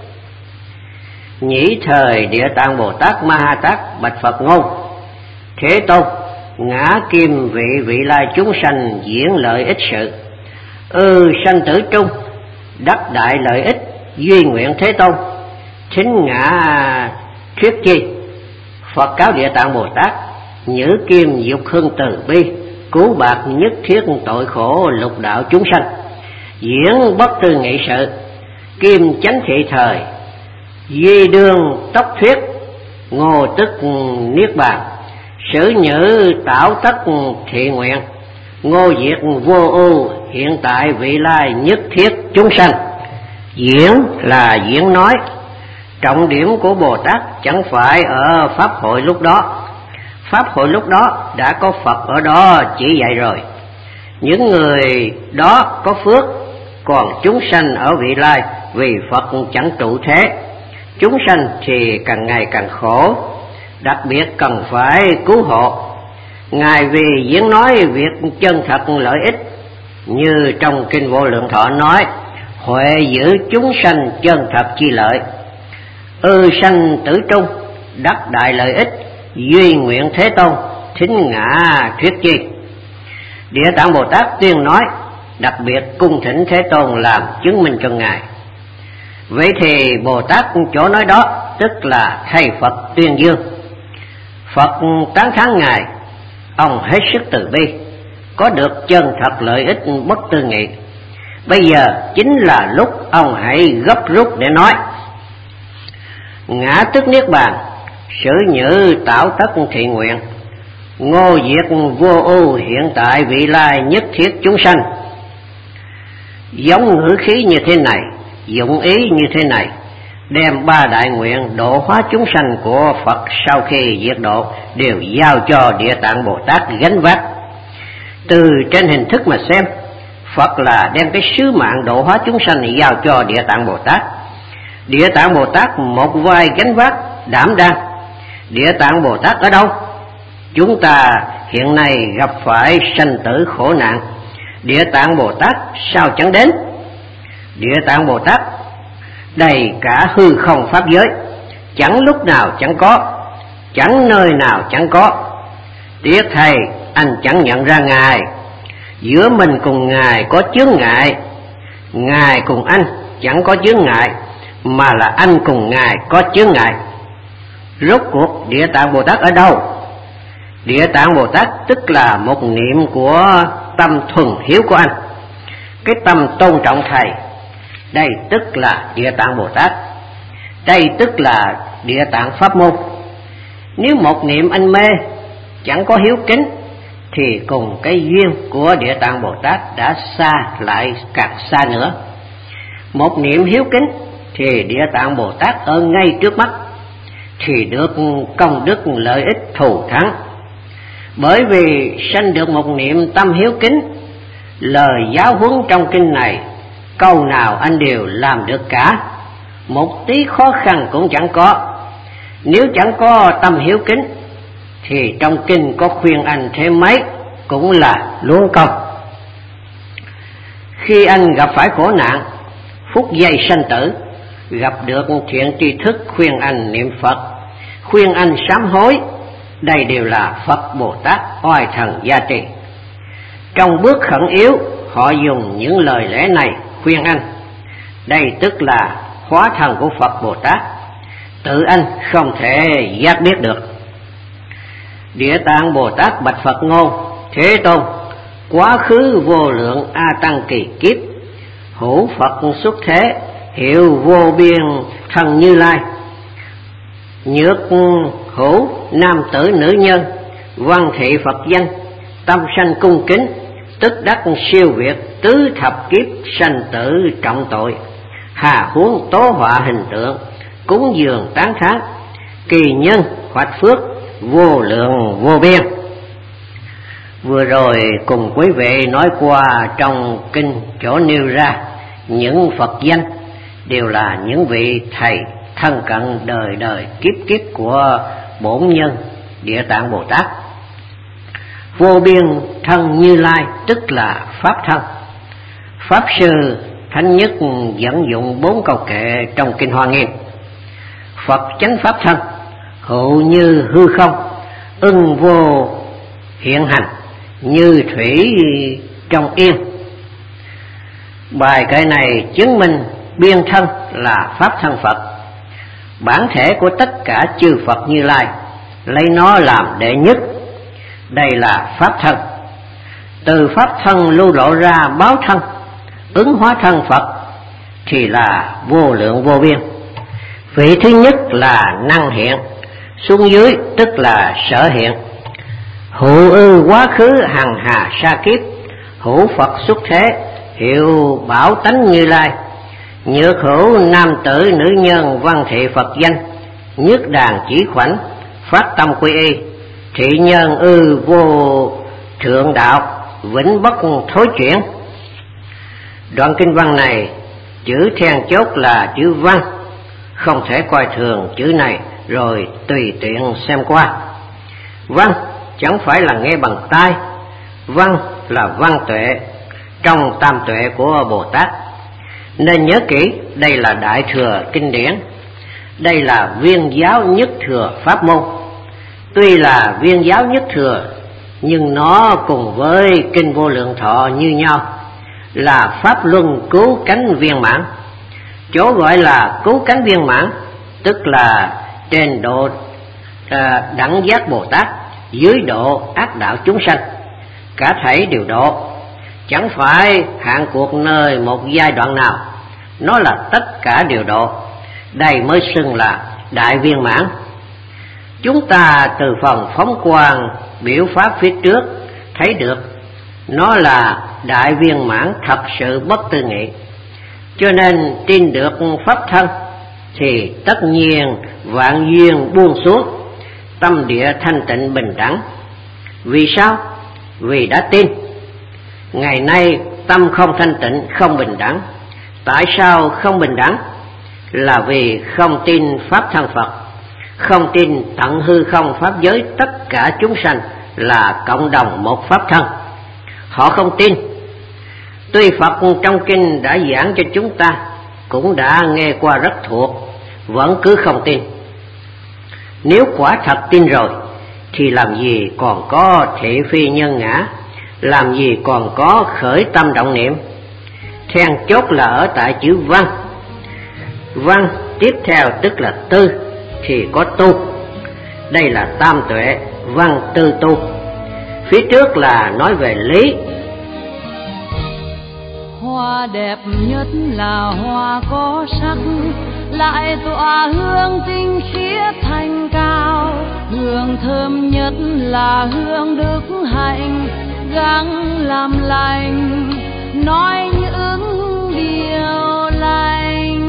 Nhĩ thời Địa Tạng Bồ Tát Ma Ha Tát bạch Phật ngôn: Thế Tôn, ngã kim vị vị lai chúng sanh diễn lợi ích sự. Ư sanh tử trung, đắc đại lợi ích, duy nguyện Thế Tôn. Thính ngã thuyết chi? Phật cáo Địa Tạng Bồ Tát: Nhữ kim dục hưng từ bi, cứu bạc nhất thiết tội khổ lục đạo chúng sanh. Diễn bất tư nghị sự, kim chánh thị thời, duy đương tốc thuyết, ngô tức niết bàn. Sử nhữ tạo tất thị nguyện, ngô diệt vô ưu hiện tại vị lai nhất thiết chúng sanh. Diễn là diễn nói. Trọng điểm của Bồ Tát chẳng phải ở pháp hội lúc đó. Pháp hội lúc đó đã có Phật ở đó chỉ dạy rồi. Những người đó có phước, còn chúng sanh ở vị lai vì Phật chẳng trụ thế. Chúng sanh thì càng ngày càng khổ, đặc biệt cần phải cứu hộ. Ngài vì diễn nói việc chân thật lợi ích, như trong Kinh Vô Lượng Thọ nói: huệ giữ chúng sanh chân thật chi lợi, ư sanh tử trung, đắc đại lợi ích, duy nguyện Thế Tôn, thính ngã thuyết chi. Địa Tạng Bồ Tát tuyên nói, đặc biệt cung thỉnh Thế Tôn làm chứng minh cho Ngài. Vậy thì Bồ Tát chỗ nói đó tức là thầy Phật tuyên dương. Phật tán thán Ngài, ông hết sức từ bi, có được chân thật lợi ích bất tư nghị. Bây giờ chính là lúc ông hãy gấp rút để nói. Ngã tức niết bàn, sử nhữ tạo tất thị nguyện, ngô diệt vô ưu hiện tại vị lai nhất thiết chúng sanh. Giống ngữ khí như thế này, dụng ý như thế này, đem ba đại nguyện độ hóa chúng sanh của Phật sau khi diệt độ đều giao cho Địa Tạng Bồ Tát gánh vác. Từ trên hình thức mà xem, Phật là đem cái sứ mạng độ hóa chúng sanh giao cho Địa Tạng Bồ Tát. Địa Tạng Bồ Tát một vai gánh vác đảm đang. Địa Tạng Bồ Tát ở đâu? Chúng ta hiện nay gặp phải sanh tử khổ nạn, Địa Tạng Bồ Tát sao chẳng đến? Địa Tạng Bồ Tát đầy cả hư không pháp giới, chẳng lúc nào chẳng có, chẳng nơi nào chẳng có. Tiếc thầy, anh chẳng nhận ra Ngài. Giữa mình cùng Ngài có chướng ngại, Ngài cùng anh chẳng có chướng ngại, mà là anh cùng Ngài có chướng ngại. Rốt cuộc Địa Tạng Bồ Tát ở đâu? Địa Tạng Bồ Tát tức là một niệm của tâm thuần hiếu của anh, cái tâm tôn trọng thầy. Đây tức là Địa Tạng Bồ Tát. Đây tức là Địa Tạng Pháp môn. Nếu một niệm anh mê, chẳng có hiếu kính, thì cùng cái duyên của Địa Tạng Bồ Tát đã xa lại càng xa nữa. Một niệm hiếu kính thì Địa Tạng Bồ Tát ở ngay trước mắt, thì được công đức lợi ích thù thắng. Bởi vì sanh được một niệm tâm hiếu kính, lời giáo huấn trong kinh này câu nào anh đều làm được cả, một tí khó khăn cũng chẳng có. Nếu chẳng có tâm hiếu kính thì trong kinh có khuyên anh thế mấy cũng là luống công. Khi anh gặp phải khổ nạn, phút giây sanh tử, gặp được thiện tri thức khuyên anh niệm Phật, khuyên anh sám hối, đây đều là Phật Bồ Tát oai thần gia trì. Trong bước khẩn yếu, họ dùng những lời lẽ này khuyên anh. Đây tức là hóa thần của Phật Bồ Tát, tự anh không thể giác biết được. Địa Tạng Bồ Tát bạch Phật ngôn: Thế Tôn, quá khứ vô lượng A Tăng kỳ kiếp, hữu Phật xuất thế, hiệu vô biên thần Như Lai. Nhược hữu nam tử nữ nhân, văn thị Phật danh, tâm sanh cung kính, tức đắc siêu việt tứ thập kiếp sanh tử trọng tội. Hà huống tố họa hình tượng, cúng dường tán thán, kỳ nhân hoạch phước vô lượng vô biên. Vừa rồi cùng quý vị nói qua trong kinh chỗ nêu ra những Phật danh đều là những vị thầy thân cận đời đời kiếp kiếp của bổn nhân Địa Tạng Bồ Tát. Vô biên thân Như Lai tức là Pháp thân. Pháp Sư Thánh Nhất dẫn dụng bốn câu kệ trong Kinh Hoa Nghiêm: Phật chánh Pháp thân, hữu như hư không, ưng vô hiện hành, như thủy trong yên. Bài kệ này chứng minh biên thân là Pháp thân Phật, bản thể của tất cả chư Phật Như Lai, lấy nó làm đệ nhất. Đây là Pháp thân. Từ Pháp thân lưu lộ ra báo thân, ứng hóa thân Phật thì là vô lượng vô biên. Vị thứ nhất là năng hiện, xuống dưới tức là sở hiện. Hữu ư quá khứ hằng hà sa kiếp, hữu Phật xuất thế, hiệu bảo tánh Như Lai. Nhược hữu nam tử nữ nhân, văn thị Phật danh, nhất đàn chỉ khoảnh, phát tâm quy y. Thị nhân ư vô thượng đạo, vĩnh bất thối chuyển. Đoạn kinh văn này, chữ then chốt là chữ văn, không thể coi thường chữ này rồi tùy tiện xem qua. Văn chẳng phải là nghe bằng tai, văn là văn tuệ trong tam tuệ của Bồ Tát. Nên nhớ kỹ, đây là đại thừa kinh điển, đây là viên giáo nhất thừa pháp môn. Tuy là viên giáo nhất thừa, nhưng nó cùng với kinh Vô Lượng Thọ như nhau, là pháp luân cứu cánh viên mãn. Chỗ gọi là cứu cánh viên mãn, tức là trên độ à, đẳng giác Bồ Tát, dưới độ ác đạo chúng sanh, cả thảy đều độ, chẳng phải hạn cuộc nơi một giai đoạn nào, nó là tất cả đều độ. Đây mới xưng là đại viên mãn. Chúng ta từ phần phóng quang biểu pháp phía trước thấy được nó là đại viên mãn thật sự bất tư nghị. Cho nên tin được pháp thân thì tất nhiên vạn duyên buông xuống, tâm địa thanh tịnh bình đẳng. Vì sao? Vì đã tin. Ngày nay tâm không thanh tịnh, không bình đẳng. Tại sao không bình đẳng? Là vì không tin pháp thân Phật, không tin tận hư không pháp giới tất cả chúng sanh là cộng đồng một pháp thân. Họ không tin. Tuy Phật trong kinh đã giảng cho chúng ta, cũng đã nghe qua rất thuộc, vẫn cứ không tin. Nếu quả thật tin rồi thì làm gì còn có thị phi nhân ngã, làm gì còn có khởi tâm động niệm. Then chốt là ở tại chữ văn. Văn tiếp theo tức là tư, thì có tu. Đây là tam tuệ, văn tư tu. Phía trước là nói về lý. Hoa đẹp nhất là hoa có sắc, lại tỏa hương tinh khiết thanh cao. Hương thơm nhất là hương đức hạnh, gắng làm lành, nói những điều lành.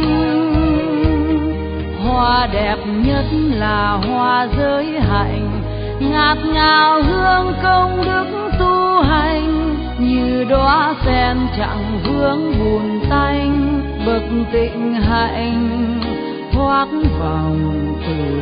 Hoa đẹp nhất là hoa giới hạnh, ngát ngào hương công đức tu hành. Như đóa sen chẳng vương buồn tanh, bậc tịnh hạnh thoát vòng từ